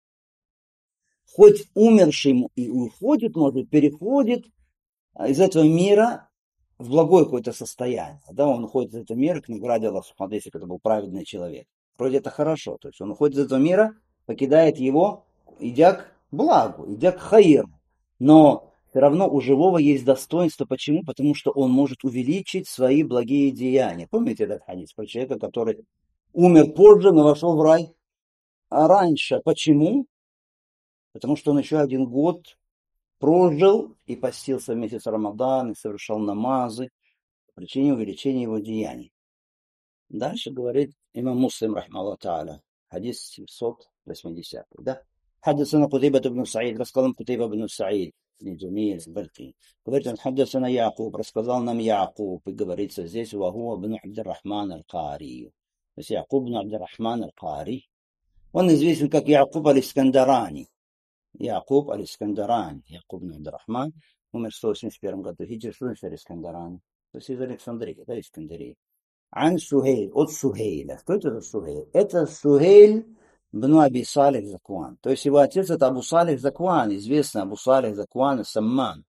Хоть умерший и уходит, может, переходит из этого мира в благое какое-то состояние. Да, он уходит из этого мира к награде Аллаха, если это был праведный человек. Вроде это хорошо. То есть он уходит из этого мира, покидает его, идя к благу, идя к хаиру. Но все равно у живого есть достоинство. Почему? Потому что он может увеличить свои благие деяния. Помните этот хадис про человека, который умер позже, но вошел в рай? А раньше. Почему? Потому что он еще один год прожил и постился в месяц Рамадан, и совершал намазы по причине увеличения его деяний. Дальше говорит имам Муслим, рахмаллаху тааля, хадис семьсот восьмидесятый, да? حدثنا قتيبة بن سعيد, рассказал нам Кутейба бн Саид, Джумиль, Бальки. Говорит он, حدثنا Якуб, рассказал нам Якуб, и говорится здесь, وهو بن عبد الرحمن القاري. То есть Якуб бн عبد الرحمن القاري. Он известен как Якуб аль-Искандарани. Якуб аль-Искандарани. Якуб бн عبد الرحمن умер в сто восемьдесят первом году. Хиджр, что значит Искандарани? То есть из Александрии, да, Искандарии. Ан Сухейль, от Сухейля. Кто это за Сухейль? Это Сухейль бн Аби Салих Закван. То есть его отец это Абу Салих Закван, известный Абу Салих Закван Самман.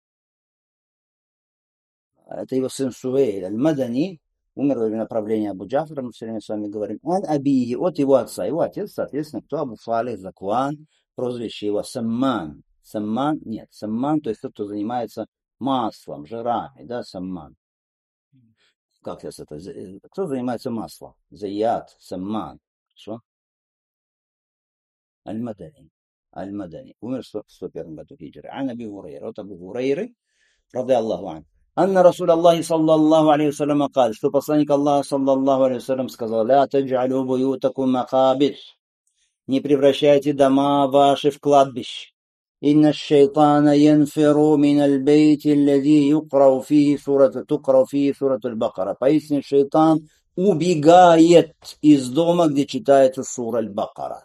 Это его сын Сухейль Аль-Мадани, умер во время правления Абу Джафра, мы все время с вами говорим. Он Абиги, от его отца. Его отец, соответственно, кто? Абу Салих Закван, прозвище его Самман. Самман, нет, Самман, то есть тот, кто занимается маслом, жирами, да, Самман. Как сейчас это? Кто занимается маслом? Заяд, Самман. Что? Аль-Мадани. Аль-Мадани. Умер в сто первом году хиджры. Ан Аби Хурайра. От Абу Хурайры, ради Аллаху ан. Анна Расул Аллахи саллаллаху алейхи вассалям сказал, что посланник Аллаха саллаллаху алейхи вассалям сказал, ля таджалю буютакум макабир. Не превращайте дома ваши в кладбище. Инна шайтана янфиру мин аль-бейти аллади юкрау фихи сурат, тукрау фихи сурат аль-Бакара. Поистине шайтан убегает из дома, где читается сура аль-Бакара.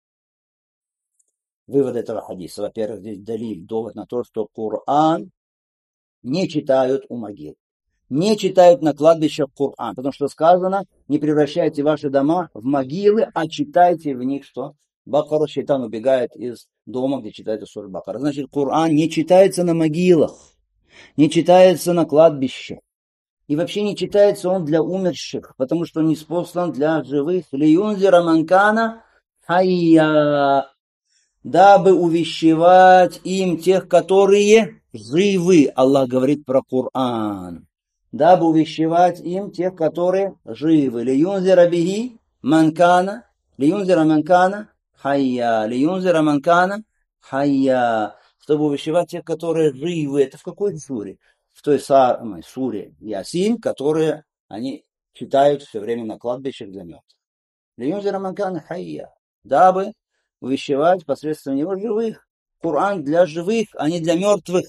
Вывод этого хадиса. Во-первых, здесь далиль, довод на то, что Коран не читают у могил. Не читают на кладбищах Коран. Потому что сказано, не превращайте ваши дома в могилы, а читайте в них что? Бакара, шайтан убегает из дома, где читается сура Бакара. Значит, Коран не читается на могилах, не читается на кладбищах. И вообще не читается он для умерших, потому что он не спослан для живых. Лиюнзира манкана хайя, дабы увещевать им тех, которые живы. Аллах говорит про Коран. Дабы увещевать им тех, которые живы. Лиюнзира бихи манкана, лиюнзира манкана хайя, лиюнзира манкана хайя. Чтобы увещевать тех, которые живы. Это в какой суре? В той самой суре Ясин, которые они читают все время на кладбищах для мертвых. Лиюнзира манкана хайя. Дабы увещевать посредством него живых. Коран для живых, а не для мертвых.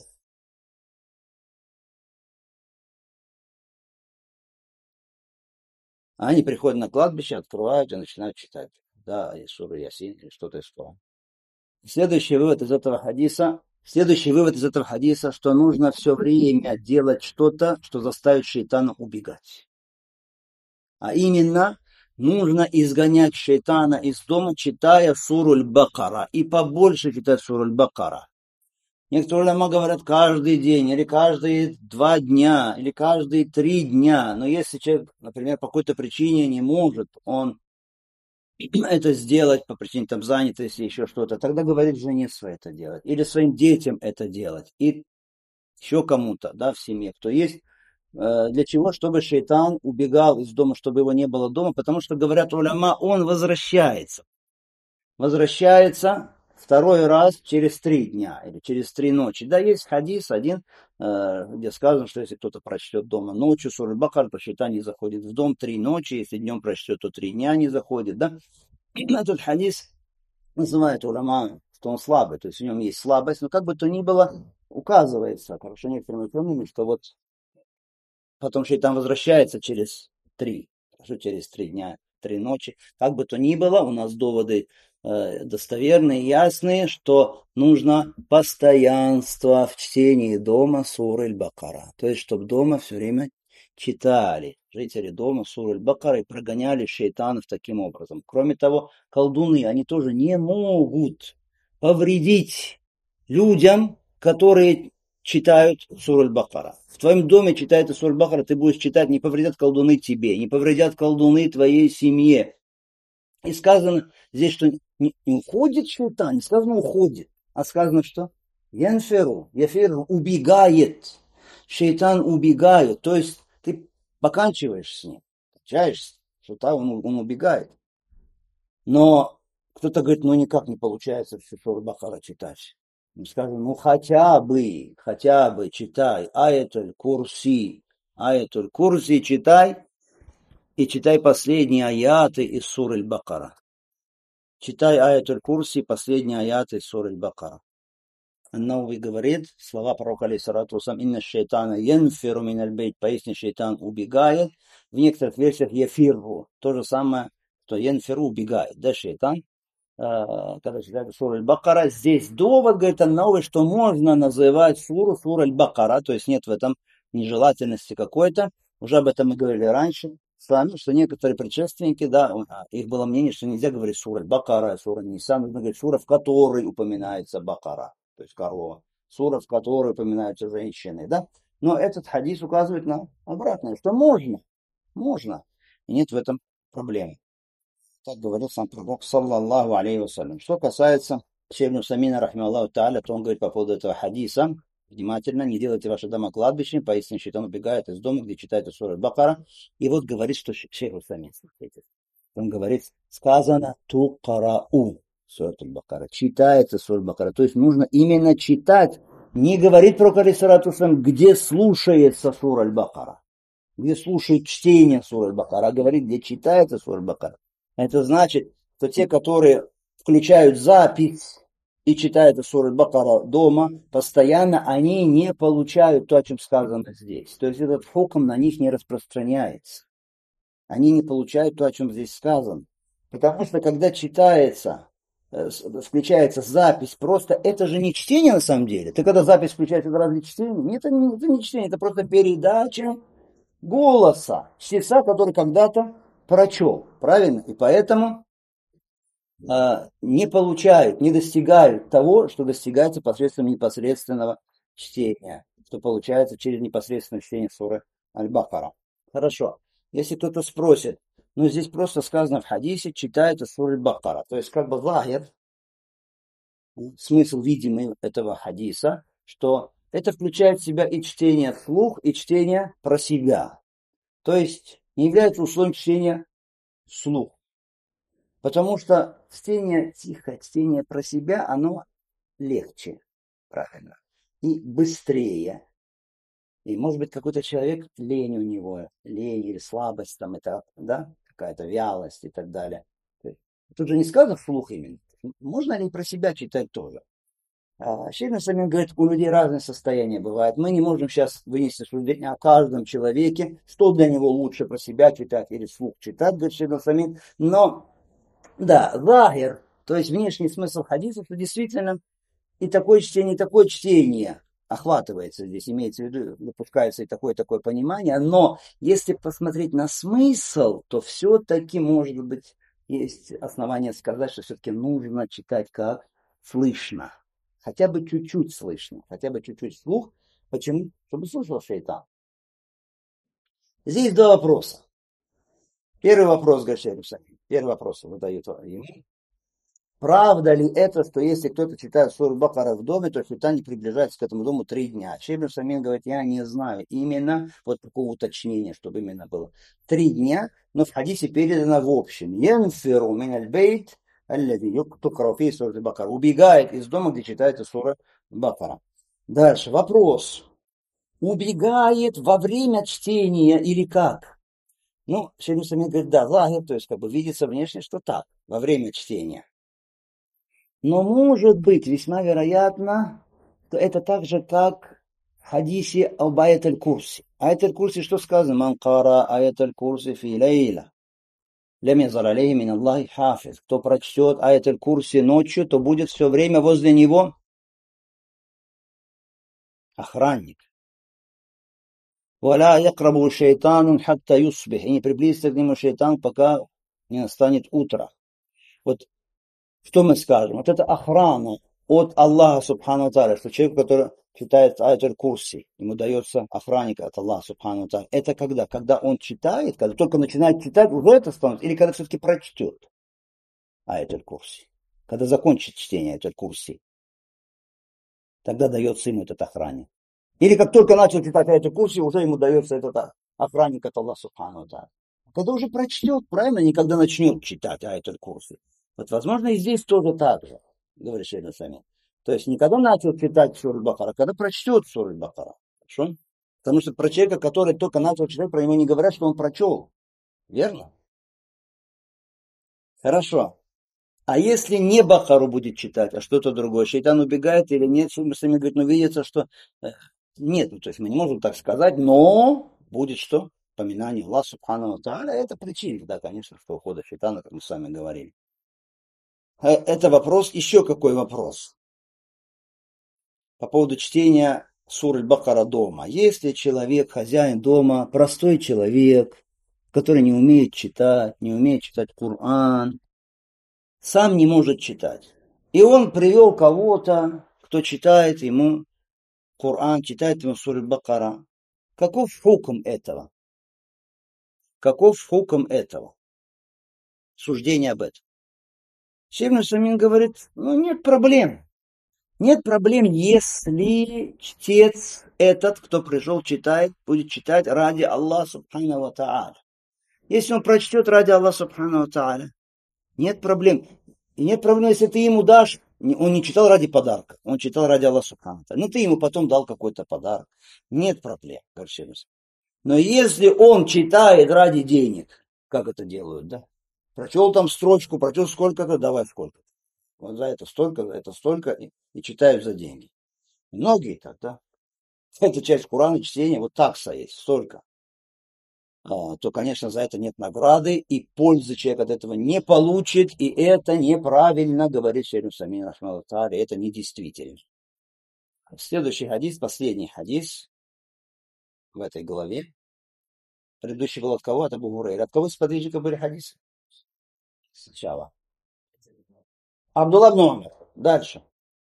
Они приходят на кладбище, открывают и начинают читать. Да, Сура Ясин или что-то из Корана. Следующий вывод из этого хадиса. Следующий вывод из этого хадиса, что нужно все время делать что-то, что заставит шейтана убегать. А именно, нужно изгонять шейтана из дома, читая суру Аль-Бакара. И побольше читать суру Аль-Бакара. Некоторые уляма говорят каждый день, или каждые два дня, или каждые три дня. Но если человек, например, по какой-то причине не может, он это сделать по причине там занятости, еще что-то, тогда говорит жене своей это делать. Или своим детям это делать. И еще кому-то, да, в семье, кто есть. Для чего? Чтобы шейтан убегал из дома, чтобы его не было дома. Потому что, говорят уляма, он возвращается. Возвращается второй раз через три дня или через три ночи. Да, есть хадис один, где сказано, что если кто-то прочтет дома ночью суру Аль-Бакара, то шейтан не заходит в дом три ночи, если днем прочтет, то три дня не заходит. Да? Этот хадис называют уляма, что он слабый, то есть в нем есть слабость, но как бы то ни было, указывается, хорошо некоторыми учеными, что вот потом шейтан возвращается через три, хорошо, через три дня, три ночи. Как бы то ни было, у нас доводы э, достоверные, ясные, что нужно постоянство в чтении дома суры Аль-Бакара. То есть, чтобы дома все время читали жители дома суру Аль-Бакара и прогоняли шейтанов таким образом. Кроме того, колдуны, они тоже не могут повредить людям, которые читают суру Аль-Бакара. В твоем доме читает суру Аль-Бакара, ты будешь читать, не повредят колдуны тебе, не повредят колдуны твоей семье. И сказано здесь, что не, не уходит шейтан, не сказано уходит, а сказано, что янферу, яферу, убегает. Шейтан убегает, то есть ты поканчиваешь с ним, кончаешься, шейтан, он, он убегает. Но кто-то говорит, ну никак не получается всю суру Аль-Бакара читать. Мы скажем, ну хотя бы, хотя бы читай аятуль курси, аятуль курси читай, и читай последние аяты из суры Аль-Бакара. Читай аятуль курси, последние аяты из суры Аль-Бакара. Ан-Навави говорит, слова пророка алейхиссалату вассалям, инна шейтана янфиру мин аль-бейт, поистине шейтан убегает. В некоторых версиях яфиру, то же самое, что янфиру убегает, да, шейтан. Когда читают суру Аль-Бакара, здесь довод, говорит Ан-Навави, что можно называть суру суру Аль-Бакара, то есть нет в этом нежелательности какой-то. Уже об этом мы говорили раньше с вами, что некоторые предшественники, да, их было мнение, что нельзя говорить сура Аль-Бакара, сура Ниса, нужно говорить сура, в которой упоминается Бакара, то есть корова, сура, в которой упоминаются женщины, да. Но этот хадис указывает на обратное, что можно, можно, и нет в этом проблемы. Так говорил сам пророк, саллаллаху алейхи вассалям. Что касается Шейх Усаймина, рахмаллаху тааля, то он говорит по поводу этого хадиса, внимательно, не делайте ваши дома кладбищем, поистине шейтан убегает из дома, где читает суру Аль-Бакара. И вот говорит, что Шейх Усаймин, смотрите, он говорит, сказано тукарау, суру Аль-Бакара, читается суру Аль-Бакара, то есть нужно именно читать, не говорит пророк, алейхиссалату вассалям, где слушается сура Аль-Бакара, где слушает чтение суры Аль-Бакара, а говорит, где читается сура Аль-Бакара. Это значит, что те, которые включают запись и читают суру Аль-Бакара дома, постоянно они не получают то, о чем сказано здесь. То есть этот хукм на них не распространяется. Они не получают то, о чем здесь сказано. Потому что когда читается, включается запись, просто это же не чтение на самом деле. Ты когда запись включаешь, это разве чтение? Нет, это не, это не чтение, это просто передача голоса чтеца, который когда-то прочел, правильно? И поэтому э, не получают, не достигают того, что достигается посредством непосредственного чтения, что получается через непосредственное чтение суры Аль-Бакара. Хорошо. Если кто-то спросит, Но здесь просто сказано в хадисе, читается сура Бакара. То есть как бы захир, смысл видимый этого хадиса, что это включает в себя и чтение вслух, и чтение про себя. То есть не является условием чтения вслух. Потому что чтение тихо, чтение про себя, оно легче, правильно, и быстрее. И может быть какой-то человек, лень у него, лень или слабость, там это, да, какая-то вялость и так далее. Тут же не сказано вслух именно. Можно ли про себя читать тоже? А Шейх Насамин говорит, у людей разные состояния бывают. Мы не можем сейчас вынести суждение о каждом человеке, что для него лучше про себя читать или вслух читать, говорит Шейх Насамин. Но, да, захир, то есть внешний смысл хадиса, что действительно и такое чтение, и такое чтение охватывается здесь, имеется в виду, допускается и такое, такое понимание. Но если посмотреть на смысл, то все-таки, может быть, есть основания сказать, что все-таки нужно читать как слышно. Хотя бы чуть-чуть слышно, хотя бы чуть-чуть слух. Почему? Чтобы слышал шейтан. Здесь два вопроса. Первый вопрос, Гашер Первый вопрос задают ему. Правда ли это, что если кто-то читает суру Бакара в доме, то шайтан не приближается к этому дому три дня? Шейх Самин говорит, я не знаю именно вот такого уточнения, чтобы именно было три дня, но в хадисе передано в общем. Янфиру миналь бейт, аллади тукрау фи сура Бакара. Убегает из дома, где читается сура Бакара. Дальше, вопрос. Убегает во время чтения или как? Ну, Шейх Самин говорит, да, лагерь, то есть как бы видится внешне, что так, во время чтения. Но может быть, весьма вероятно, что это так же, как в хадисе об аят-аль-курси. Аят-аль-курси, что сказано? Ман кара аят-аль-курси фи лейла. Лям язар алейхи мин Аллахи хафиз. Кто прочтет аят-аль-курси ночью, то будет все время возле него охранник. Валя якрабу шейтанун хатта юсбих. И не приблизится к нему шейтан, пока не настанет утро. Вот что мы скажем? Вот это охрана от Аллаха Субхану Тааля, что человек, который читает аят курси, ему дается охранник от Аллаха Субхану Тааля. Это когда? Когда он читает, когда только начинает читать, уже это становится, или когда все-таки прочтет аят курси. Когда закончит чтение аят курси, тогда дается ему этот охранник. Или как только начал читать аят курси, уже ему дается этот охранник от Аллаха Субхану Тааля. Когда уже прочтет, правильно, не когда начнет читать аят курси. Вот, возможно, и здесь тоже так же, говорит Шейх Насамин. То есть не когда начал читать суру Бакара, а когда прочтет суру Бакара. Хорошо? Потому что про человека, который только начал читать, про него не говорят, что он прочел. Верно? Хорошо. А если не Бакару будет читать, а что-то другое, шейтан убегает или нет, Шейх Насамин говорит, ну видится, что нет, ну, то есть мы не можем так сказать, но будет что? Поминание Аллаха Субхану Тааля, это причина, да, конечно, что ухода шейтана, как мы с вами говорили. Это вопрос, еще какой вопрос? По поводу чтения суры Бакара дома. Если человек, хозяин дома, простой человек, который не умеет читать, не умеет читать Коран, сам не может читать. И он привел кого-то, кто читает ему Коран, читает ему суру Бакара. Каков хукм этого? Каков хукм этого? Суждение об этом. Шейх Насамин говорит, ну нет проблем. Нет проблем, если чтец этот, кто пришел читать, будет читать ради Аллаха Субхану ва Тааля. Если он прочтет ради Аллаха Субхану ва Тааля, нет проблем. И нет проблем, если ты ему дашь, он не читал ради подарка, он читал ради Аллаха Субхану ва Тааля. Ну ты ему потом дал какой-то подарок. Нет проблем, говорит. Но если он читает ради денег, как это делают, да? Прочел там строчку, прочел сколько-то, давай сколько-то. Вот за это столько, за это столько, и, и читают за деньги. Многие так, да? Эта часть Курана, чтение, вот такса есть, столько. А, то, конечно, за это нет награды, и пользы человек от этого не получит, и это неправильно, говорит Шейх Самин Рахман Тааля, это недействительно. Следующий хадис, последний хадис в этой главе. Предыдущий был от кого? От Абу Хурейра. От кого из подвижников были хадисы? Сначала. Абдулла ибн Умар. Дальше.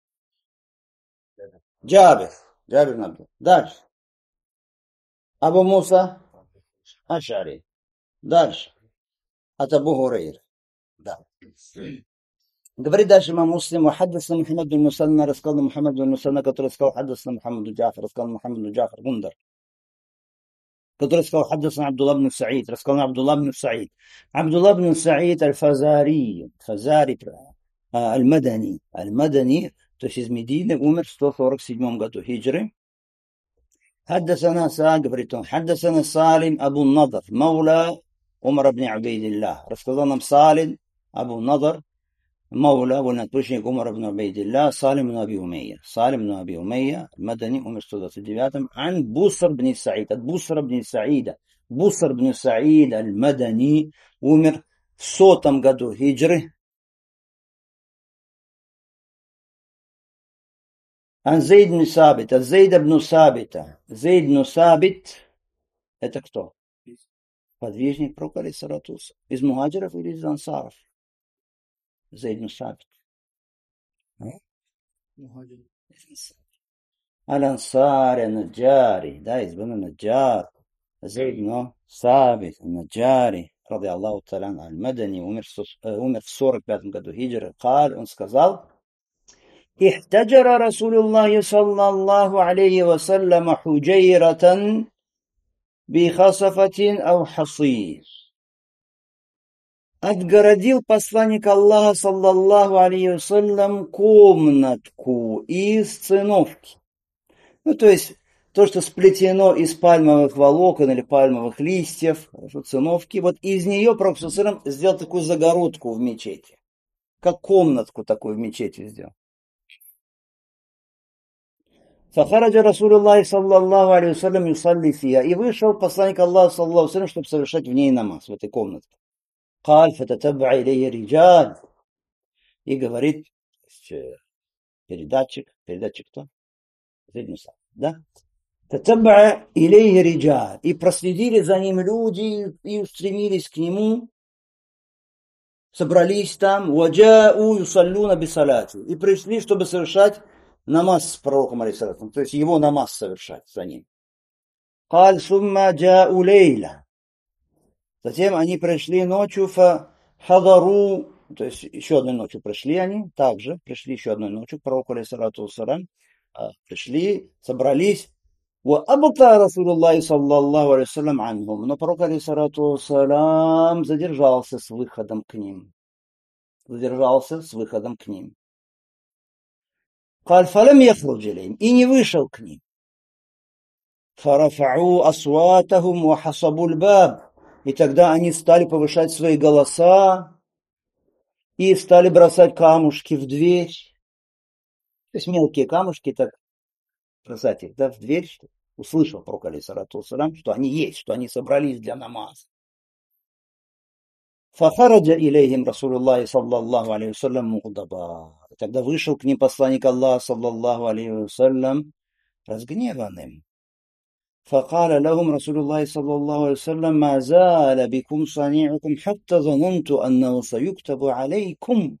Джабир. Джабир ибн Абдулла. Дальше. Абу Муса Ашари. Дальше. от Абу Гурейры. Да. Говорит дальше имам Муслим: «Хаддасана Мухаммад бин Мусанна», рассказал Мухаммад бин Мусанна, который сказал: «Хаддасана Мухаммад бин Джафар», рассказал Мухаммад бин Джафар Гундар, который сказал: «Хаддасана Абдуллах бин Саид», рассказал Абдуллах бин Саид. Абдуллах бин Саид аль-Фазари, Фазари, аль-Мадани, аль-Мадани, то есть из Медины, умер в сто сорок седьмом году хиджры. حدثنا سعد говорит он: حدثنا سالم أبو النضر مولى عمر بن عبيد الله. Рассказал нам Салим Абу Надар, مولى вольноотпущенник Умар ибн Убайдилля, Салим ибн Аби Умейя. Салим ибн Аби Умейя, Мадани, умер в сто двадцать девятом. Ан Буср бн Саид, от Бусра бн Саида. Буср бн Саид аль-Мадани умер в сотом году хиджры. Ан Зейд бн Сабит, от Зейда бн Сабита. Зейд бн Сабит — это кто? Подвижник пророка алейхиссалату вассалям. Из мухаджиров или из ансаров? Зейд бн Сабит. Аль-Ансар, Наджари, да, из Бану Наджар. Зейд бн Сабит, Наджари, ради Аллаху та'аля аль-Мадани, умер в сорок пятом году хиджры. Каль, он сказал: احتجر رسول الله صلى الله عليه وسلم حجيرة بخصفة أو حصير. Отгородил посланник Аллаха, саллаллаху алейхи вассалям, комнатку из циновки. Ну, то есть, то, что сплетено из пальмовых волокон или пальмовых листьев, циновки, вот из нее пророк саллаллаху алейхи вассалям сделал такую загородку в мечети. Как комнатку такую в мечети сделал. فخرج رسول الله صلى الله عليه وسلم يصلي فيها. И вышел посланник Аллаха, саллаллаху алейхи вассалям, чтобы совершать в ней намаз, в этой комнатке. قال فتتبع إليه رجال. И говорит передатчик, передатчик кто? Да? تتبع إليه رجال. И проследили за ним люди и устремились к нему, собрались там. وجاءوا يصلون بصلاته. И пришли, чтобы совершать намаз с пророком алейхиссалату, то есть его намаз совершать за ним. قال ثم جاءوا ليلة. Затем они пришли ночью, фахадару, то есть еще одной ночью пришли они, также пришли еще одной ночью к пророку алейхиссалату вассалям, пришли, собрались. وأبطأ رسول الله صلى الله عليه وسلم عنهم. Но пророк алейхиссалату вассалям задержался с выходом к ним. Задержался с выходом к ним. قال فلم يخرج إليهم. И не вышел к ним. فرفعوا أصواتهم وحصبوا الباب. И тогда они стали повышать свои голоса и стали бросать камушки в дверь. То есть мелкие камушки, так бросать их, да, в дверь. Услышал пророк алейхиссалату вассалям, что они есть, что они собрались для намаза. فخرج إليهم رسول الله صلى الله عليه وسلم مغضبا. Тогда вышел к ним посланник Аллаха, саллаллаху алейхи вассалям, разгневанным. فقال لهم رسول الله صلى الله عليه وسلم ما زال بكم صنيعكم حتى ظننت أنه سيكتب عليكم.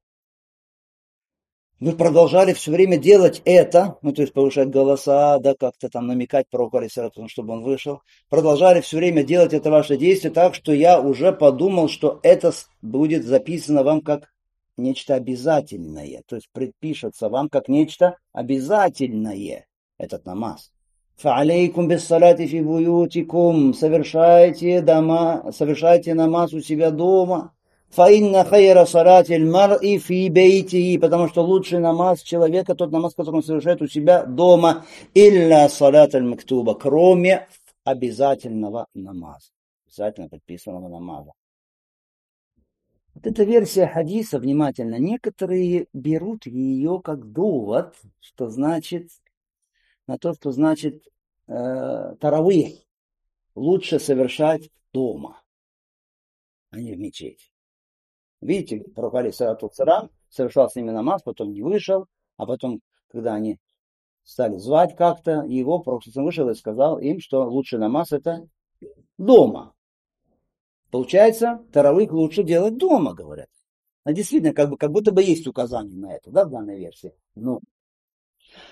Вы продолжали все время делать это, ну, то есть повышать голоса, да, как-то там намекать пророку алейхиссалату, чтобы он вышел. Продолжали все время делать это ваше действие так, что я уже подумал, что это будет записано вам как нечто обязательное, то есть предпишется вам как нечто обязательное, этот намаз. فَعَلَيْكُمْ بِالصَّلَاةِ فِي بُيُوتِكُمْ. Совершайте, дома, совершайте намаз у себя дома. فَإِنَّ خَيْرَ صَلَاةِ الْمَرْءِ فِي بَيْتِهِ. Потому что лучший намаз человека, тот намаз, который он совершает у себя дома. إِلَّا صَلَاةَ الْمَكْتُوبَ. Кроме обязательного намаза. Обязательно предписанного намаза. Вот эта версия хадиса, внимательно, некоторые берут ее как довод, что значит, на то, что значит э, таравих лучше совершать дома, а не в мечети. Видите, пророк алейхиссалату вассалям совершал с ними намаз, потом не вышел, а потом, когда они стали звать как-то, его пророк вышел и сказал им, что лучший намаз это дома. Получается, таравих лучше делать дома, говорят. А действительно, как, бы, как будто бы есть указание на это, да, в данной версии. Но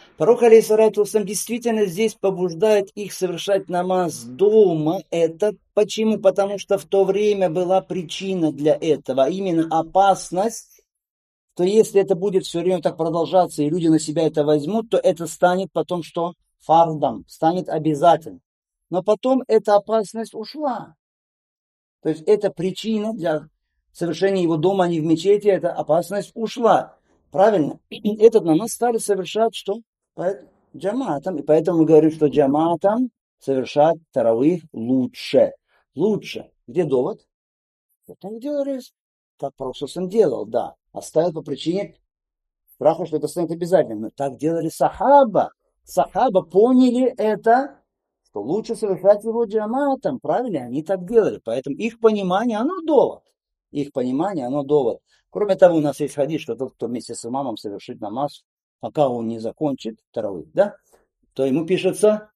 Пророк алейхиссалату вассалям действительно здесь побуждает их совершать намаз дома. Это почему? Потому что в то время была причина для этого, а именно опасность, что если это будет все время так продолжаться, и люди на себя это возьмут, то это станет потом что? Фардом, станет обязательным. Но потом эта опасность ушла. То есть это причина для совершения его дома, а не в мечети, эта опасность ушла. Правильно? И этот намаз стали совершать что? Джаматом. И поэтому мы говорим, что джаматом совершать таравих лучше. Лучше. Где довод? Это не делали, как Пророк делал, да. Оставил по причине страха, что это станет обязательным. Но так делали сахаба. Сахаба поняли это, что лучше совершать его джаматом. Правильно? Они так делали. Поэтому их понимание, оно довод. Их понимание, оно довод. Кроме того, у нас есть хадис, что тот, кто вместе с имамом совершит намаз, пока он не закончит таравих, да, то ему пишется,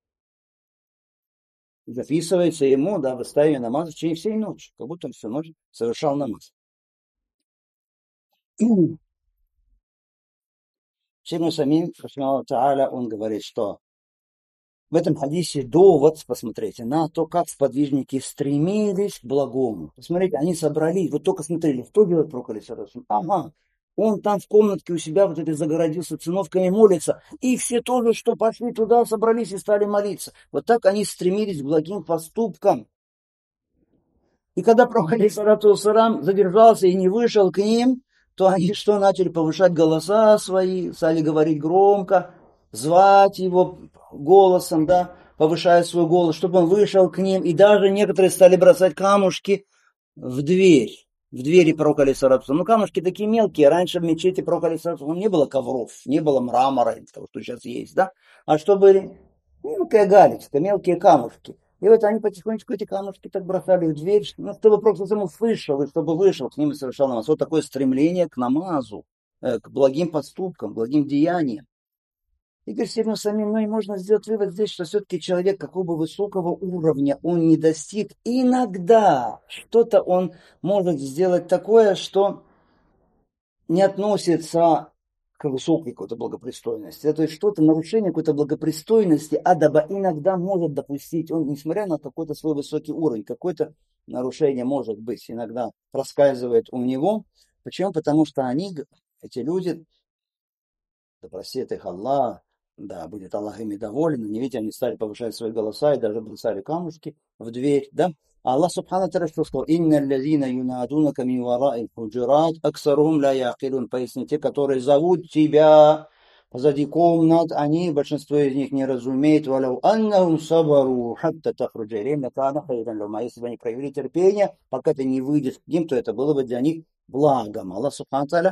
записывается ему, да, выставление намаза в течение всей ночи, как будто он всю ночь совершал намаз. Шейх Усаймин, он говорит, что в этом хадисе довод, посмотрите, на то, как сподвижники стремились к благому. Посмотрите, они собрались, вот только смотрели, что делает пророк алейхиссалату. Ага, он там в комнатке у себя вот это загородился циновками, молится. И все тоже, что пошли туда, собрались и стали молиться. Вот так они стремились к благим поступкам. И когда пророк алейхиссалату задержался и не вышел к ним, то они что, начали повышать голоса свои, стали говорить громко, звать его голосом, да, повышая свой голос, чтобы он вышел к ним. И даже некоторые стали бросать камушки в дверь, в двери пророка алейхиссалату. Ну, камушки такие мелкие. Раньше в мечети пророка алейхиссалату не было ковров, не было мрамора, того, что сейчас есть, да. А что были? Мелкая галечка, мелкие камушки. И вот они потихонечку эти камушки так бросали в дверь, ну, чтобы просто сам услышал, и чтобы вышел к ним и совершал намаз. Вот такое стремление к намазу, э, к благим поступкам, благим деяниям. И говорит, Шейх Усаймин, ну и можно сделать вывод здесь, что все-таки человек какого высокого уровня он не достиг. Иногда что-то он может сделать такое, что не относится к высокой какой-то благопристойности. Это, то есть что-то, нарушение какой-то благопристойности адаба иногда может допустить. Он, несмотря на какой-то свой высокий уровень, какое-то нарушение может быть, иногда проскальзывает у него. Почему? Потому что они, эти люди, да простит их Аллах, да, будет Аллах ими доволен. Они, видите, они стали повышать свои голоса и даже бросали камушки в дверь, да. А Аллах Субхану Тааля что сказал? «Инна лазина юнадунака мин вараи худжурат, аксарухум ля яқилун». Поясни, те, которые зовут тебя позади комнат, они, большинство из них не разумеют. «Валяу аннахум сабару хатта тахруджа илейхим лакана хайран лахум». А если бы они проявили терпение, пока ты не выйдешь к ним, то это было бы для них благом. Аллах Субхану Тааля,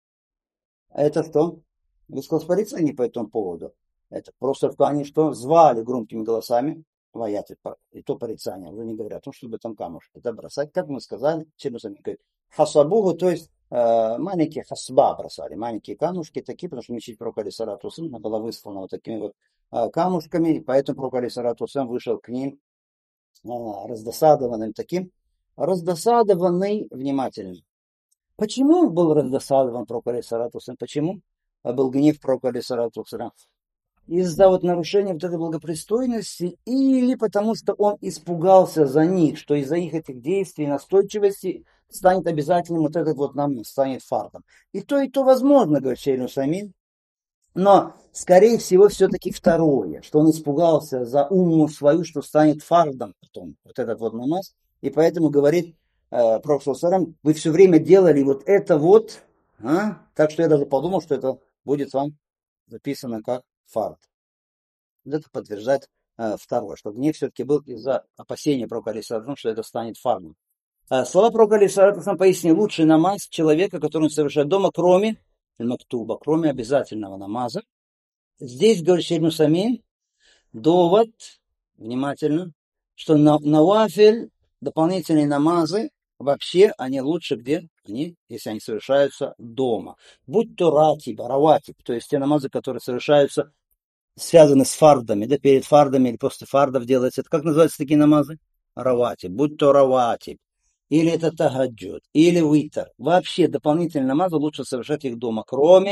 это что? Высказал порицание по этому поводу. Это просто, что они что? Звали громкими голосами воять, и то порицание. Уже не говорят о том, чтобы там камушки это бросать. Как мы сказали, чем сами говорят, хасабугу, то есть э, маленькие хасба бросали, маленькие камушки такие, потому что мечеть пророка алейхиссалату вассалям была выслана вот такими вот э, камушками, и поэтому пророк алейхиссалату вассалям вышел к ним э, раздосадованным таким, раздосадованный внимательным. Почему был раздосадован пророк алейхиссалату вассалям? Почему был гнев пророка алейхиссалату вассалям? Из-за вот нарушения вот этой благопристойности или потому что он испугался за них, что из-за их этих действий, настойчивости станет обязательным вот этот вот намаз, станет фардом. И то, и то возможно, говорит Шейх Усаймин, но скорее всего все-таки второе, что он испугался за уму свою, что станет фардом потом, вот этот вот намаз, и поэтому говорит э, пророк саллаллаху, вы все время делали вот это вот, а? Так что я даже подумал, что это будет вам записано как фард. Это подтверждает э, второе, что гнев все-таки был из-за опасения пророка алейхиссалату, что это станет фардом. Э, слова пророка алейхиссалату пояснил, лучший намаз человека, который он совершает дома, кроме мактуба, кроме обязательного намаза. Здесь, говорит Шейх Усаймин, довод, внимательно, что на, навафиль, дополнительные намазы, вообще они лучше где? Они, если они совершаются дома. Будь то ратиб, раватиб, то есть те намазы, которые совершаются, связаны с фардами, да, перед фардами или после фардов делается. Это как называются такие намазы? Раватиб. Будь то раватиб, или это тахаджуд, или витр. Вообще дополнительные намазы лучше совершать их дома, кроме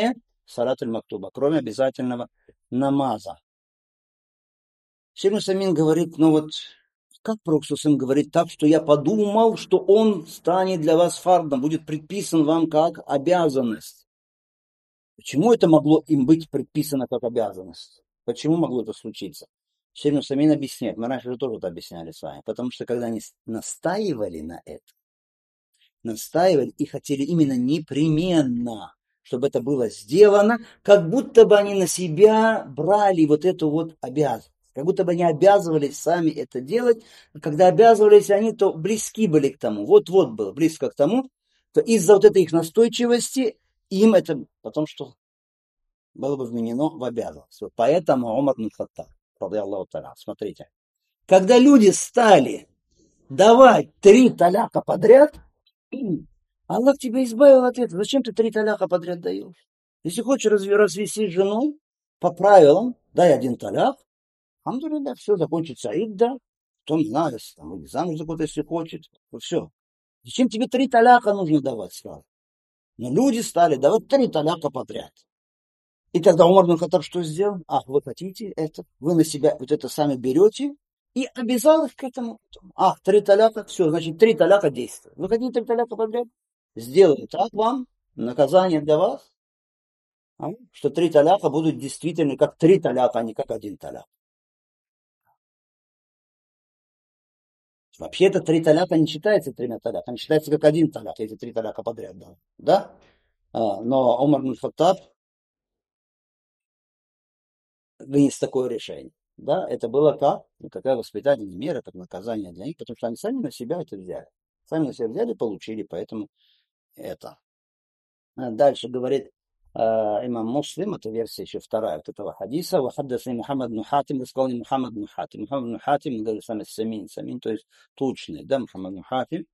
салат аль-мактуба, кроме обязательного намаза. Шейх Усаймин говорит, ну вот, как Пророк говорит так, что я подумал, что он станет для вас фардом, будет предписан вам как обязанность. Почему это могло им быть предписано как обязанность? Почему могло это случиться? Шейх Усаймин объясняет, мы раньше же тоже это объясняли с вами, потому что когда они настаивали на это, настаивали и хотели именно непременно, чтобы это было сделано, как будто бы они на себя брали вот эту вот обязанность. Как будто бы они обязывались сами это делать. А когда обязывались они, то близки были к тому. Вот-вот было близко к тому, то из-за вот этой их настойчивости им это потом что было бы вменено в обязанность. Вот поэтому Умар ибн Хаттаб, радiyallahu та'аля, смотрите, когда люди стали давать три таляка подряд, Аллах тебя избавил от этого. Зачем ты три таляка подряд даешь? Если хочешь разв- развести жену, по правилам, дай один таляк, алхамдулилля, все, закончится идда, потом, знаю, там, или замуж за кого-то, если хочет, вот все. Зачем тебе три таляка нужно давать сразу? Но люди стали давать три таляка подряд. И тогда Умар ибн Хаттаб что сделал? Ах, вы хотите это? Вы на себя вот это сами берете и обязал их к этому. Ах, три таляка, все, значит, три таляка действует. Вы хотите три таляка подряд? Сделаю так вам, наказание для вас, а? Что три таляка будут действительно как три таляка, а не как один таляк. Вообще это три таляка не считается тремя таляками, считается как один таляк, эти три таляка подряд. Да? Да? А, но Умар ибн Хаттаб вынес такое решение. Да, это было как? Ну, какая воспитательная мера, как наказание для них, потому что они сами на себя это взяли. Сами на себя взяли, получили, поэтому это. А дальше говорит э, имам Муслим, это версия еще вторая вот этого хадиса. Вахаддасни Мухаммад бн Хатим, рассказал не Мухаммад бн Хатим. Мухаммад бн Хатим, мы говорим сами самин, самин, то есть тучный, да, Мухаммад бн Хатим.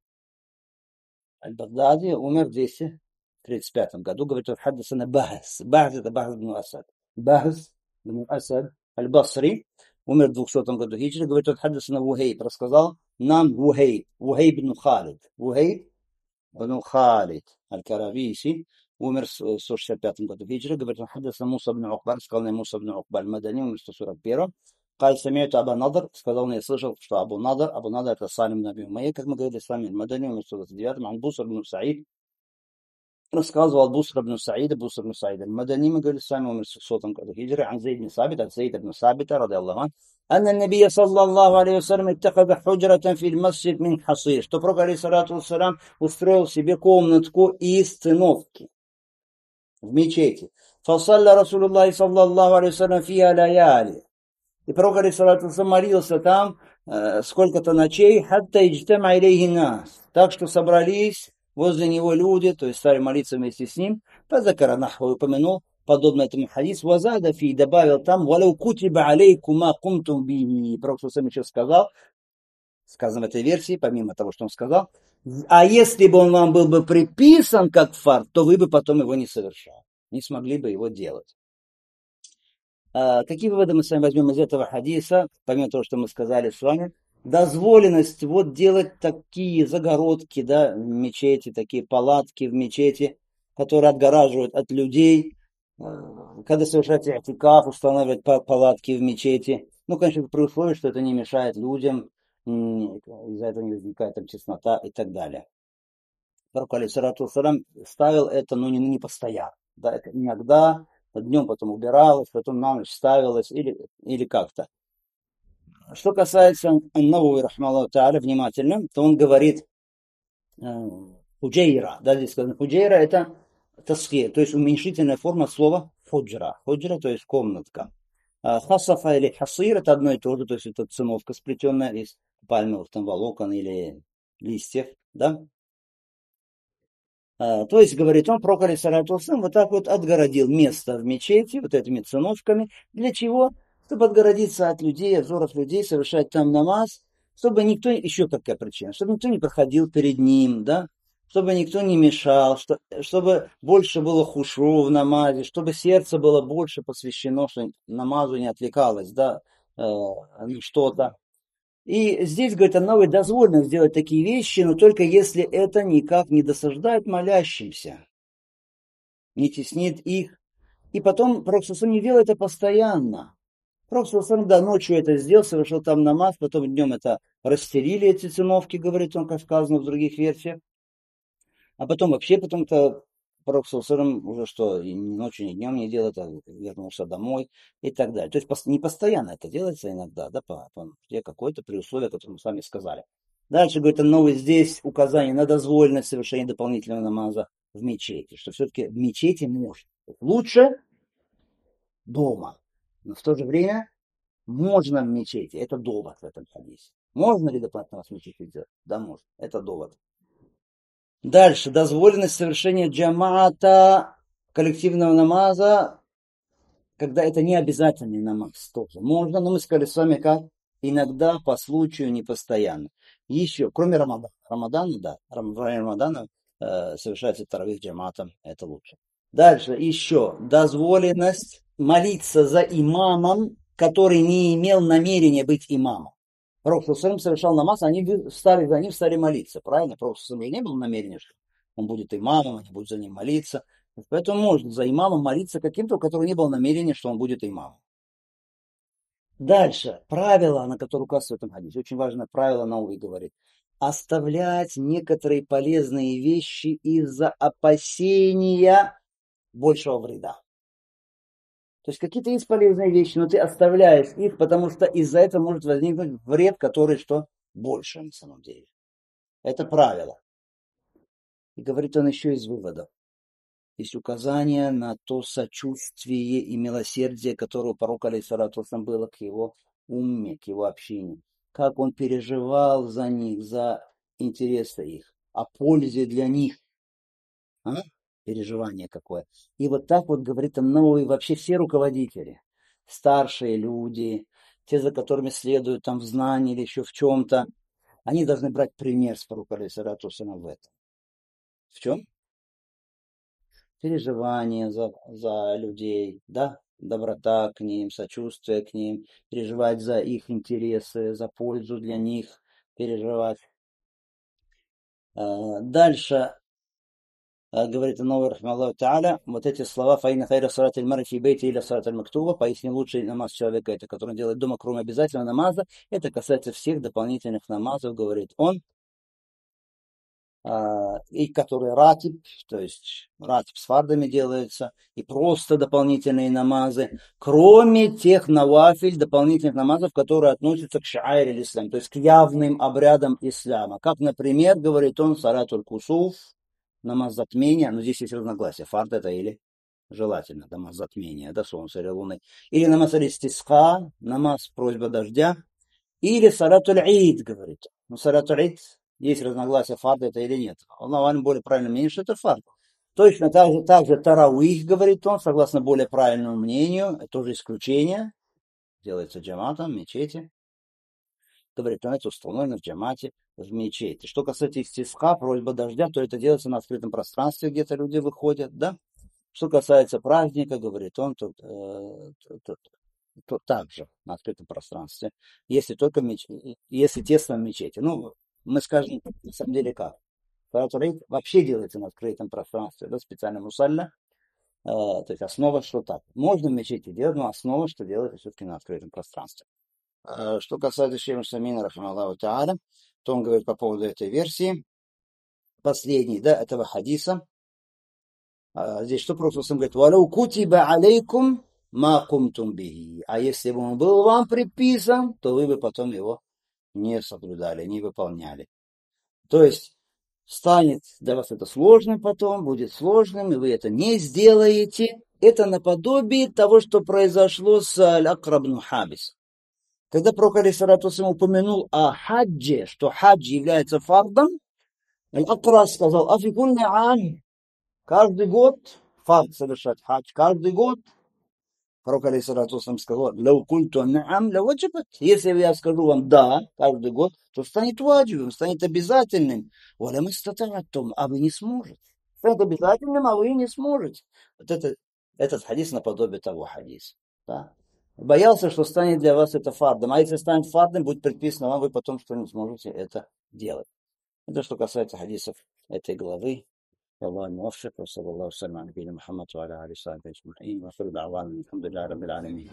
Аль-Багдади умер в двести тридцать пятом году, говорит, что хаддасана Бахс. Бахс это Бахс бн Асад. Бахс бн Асад Аль-Басри умер в двухсотом году хиджры, говорит, что хаддасана Вухейб, рассказал нам Вухейб, Вухейб бн Халид. Вухейб бн Халид Аль-Карависи умер в сто шестьдесят пятом году хиджры, говорит, хаддасана Муса бн Укба, рассказал нам Муса бн Укба Аль-Мадани, умер в сто сорок первом. Каль самиюту Аба Надр, сказал мне, я слышал, что Абу Надр, Абу Надр это Салим Наби Умайя, как мы говорили с вами, Мадани, умер в сто двадцать девятом, Ан Буср бн Саид, рассказывал Буср бн Саида, Буср бн Саида, Мадани, мы говорили с вами, умер в сотом году хиджры, Ан Зейд бн Сабит, от Зейда бн Сабита, ради Аллаху, أن النبي صلى الله عليه وسلم اتخذ حجرة في المسجد من حصير, что Пророк алейхиссалату вассалям устроил себе комнатку из циновки в мечети. فصلى رسول الله صلى الله عليه وسلم فيها ليالي. И Пророк алейхиссалату молился там э, сколько-то ночей, хатта иджтама илейхи нас, так что собрались возле него люди, то есть стали молиться вместе с ним. Фазакара нахва упомянул, подобно этому хадис, вазада фи, добавил там, валяу кутиба алейкума кумтум биhi. Пророк сам еще сказал, сказано в этой версии, помимо того, что он сказал, а если бы он вам был бы приписан как фард, то вы бы потом его не совершали, не смогли бы его делать. А, какие выводы мы с вами возьмем из этого хадиса, помимо того, что мы сказали с вами? Дозволенность вот делать такие загородки, да, в мечети, такие палатки в мечети, которые отгораживают от людей, когда совершается и'тикаф, устанавливать палатки в мечети. Ну, конечно, при условии, что это не мешает людям, из-за этого не возникает там теснота и так далее. Пророк алейхиссалату вассалям ставил это, но не, не постоянно. Да, это иногда днем потом убиралось, потом на ночь ставилось или, или как-то. Что касается Ан-Навави рахмаллаху тааля, внимательно, то он говорит э, худжейра. Да, здесь сказано худжейра это тасхир, то есть уменьшительная форма слова худжра. Худжра, то есть комнатка. А хасафа или хасир это одно и то же, то есть это циновка сплетенная из пальмовых там волокон или листьев, да. А, то есть, говорит он, Пророк алейхиссалату вассалям вот так вот отгородил место в мечети вот этими циновками. Для чего? Чтобы отгородиться от людей, от взоров людей, совершать там намаз, чтобы никто, еще какая причина, чтобы никто не проходил перед ним, да, чтобы никто не мешал, что, чтобы больше было хушу в намазе, чтобы сердце было больше посвящено, что намазу не отвлекалось, да, э, на что-то. И здесь, говорит, Ан-Навави, дозволено сделать такие вещи, но только если это никак не досаждает молящимся, не теснит их И потом Пророк ﷺ не делал это постоянно. Пророк ﷺ, да, ночью это сделал, совершил там намаз, потом днем это расстелили эти циновки, говорит он, как сказано в других версиях. А потом вообще потом-то Пророк ﷺ уже что, и ни ночью, ни днем не делает, а вернулся домой и так далее. То есть пос- не постоянно это делается иногда, да, по, по нужде какой-то, при условии, которые мы с вами сказали. Дальше, говорит, новый здесь указание на дозволенность совершения дополнительного намаза в мечети, что все-таки в мечети можно. Лучше дома, но в то же время можно в мечети. Это довод в этом хадисе. Можно ли дополнительно в мечети делать? Да, можно. Это довод. Дальше. Дозволенность совершения джамаата, коллективного намаза, когда это не обязательный намаз тоже. Можно, но мы сказали с вами как? Иногда, по случаю, не постоянно. Еще, кроме Рамадана. Рамадана, да. Рам- Во время Рамадана э, совершается таравих джамаатом. Это лучше. Дальше. Еще. Дозволенность молиться за имамом, который не имел намерения быть имамом. Пророк ﷺ совершал намаз, они встали за ним, стали молиться. Правильно? Пророк ﷺ не было намерения, что он будет имамом, они будут за ним молиться. Поэтому можно за имамом молиться каким-то, у которого не было намерения, что он будет имамом. Дальше. Правило, на которое указывает в этом хадисе. Очень важное правило, Науви говорит. Оставлять некоторые полезные вещи из-за опасения большего вреда. То есть какие-то есть полезные вещи, но ты оставляешь их, потому что из-за этого может возникнуть вред, который что? Больше на самом деле. Это правило. И говорит он еще из выводов. Есть указание на то сочувствие и милосердие, которое у пророка алейхиссалату вассалям было к его умме, к его общине. Как он переживал за них, за интересы их, о пользе для них. А? Переживание какое. И вот так вот говорит он, ну и вообще все руководители, старшие люди, те, за которыми следуют там в знании или еще в чем-то, они должны брать пример с пророка алейхиссалату вассалям в этом. В чем? Переживание за, за людей, да, доброта к ним, сочувствие к ним, переживать за их интересы, за пользу для них, переживать. А, Дальше а, говорит Новый Рахмаллаху Та'аля, вот эти слова «Фаина хайра салат аль-мари фи бейти или салат аль-мактуба», поясни лучший намаз человека, это который он делает дома, кроме обязательного намаза, это касается всех дополнительных намазов, говорит он, и которые ратиб, то есть ратиб с фардами делается, и просто дополнительные намазы, кроме тех навафиль, дополнительных намазов, которые относятся к шаайр ислам, то есть к явным обрядам ислама. Как, например, говорит он, салатуль кусуф, намаз затмения, но здесь есть разногласия, фард это или желательно, намаз затмения, до солнца или луны, или намаз аль-истисқа, намаз просьба дождя, или салатуль ид, говорит. Ну, салатуль ид, есть разногласия, фард это или нет. Он более правильно мнение, что это фард. Точно так же, так же тарауих, говорит он, согласно более правильному мнению, это тоже исключение, делается джаматом, в мечети. Говорит, он это установлено в джамате, в мечети. Что касается истисқа, просьба дождя, то это делается на открытом пространстве, где-то люди выходят, да. Что касается праздника, говорит он, тут, э, тут, то также на открытом пространстве, если только меч... если тесно в мечети. Ну, мы скажем, на самом деле как. Салатуль Ид вообще делается на открытом пространстве, да, специально мусалля, э, то есть основа, что так. Можно в мечети делать, но основа, что делается все-таки на открытом пространстве. Э, что касается Шейха Самина, рахмаллаху та'аля, то он говорит по поводу этой версии, последней, да, этого хадиса. А здесь что просто он говорит, «Валау кутиба алейкум ма кумтум бихи». А если бы он был вам приписан, то вы бы потом его не соблюдали, не выполняли. То есть станет для вас это сложным потом, будет сложным, и вы это не сделаете. Это наподобие того, что произошло с Аль-Акра бн Хабис. Когда пророк алейхиссалату вассалям упомянул о хаджи, что хадж является фардом, Аль-Акра сказал, афикунни ам, каждый год фард совершать хадж, каждый год. Пророк алейхиссалату вассалам сказал, «Лау культу наам ла ваджибат». Если я скажу вам «да» каждый год, то станет ваджибом, станет обязательным. «Валям истатa'атум», а вы не сможете. Станет обязательным, а вы не сможете. Вот это, этот хадис наподобие того хадиса. Да? Боялся, что станет для вас это фардом. А если станет фардом, будет предписано вам, вы потом что не сможете это делать. Это что касается хадисов этой главы. والله الموفق، وصلى الله وسلم على نبينا محمد وعلى اله وصحبه اجمعين، واخر دعوانا الحمد لله رب العالمين.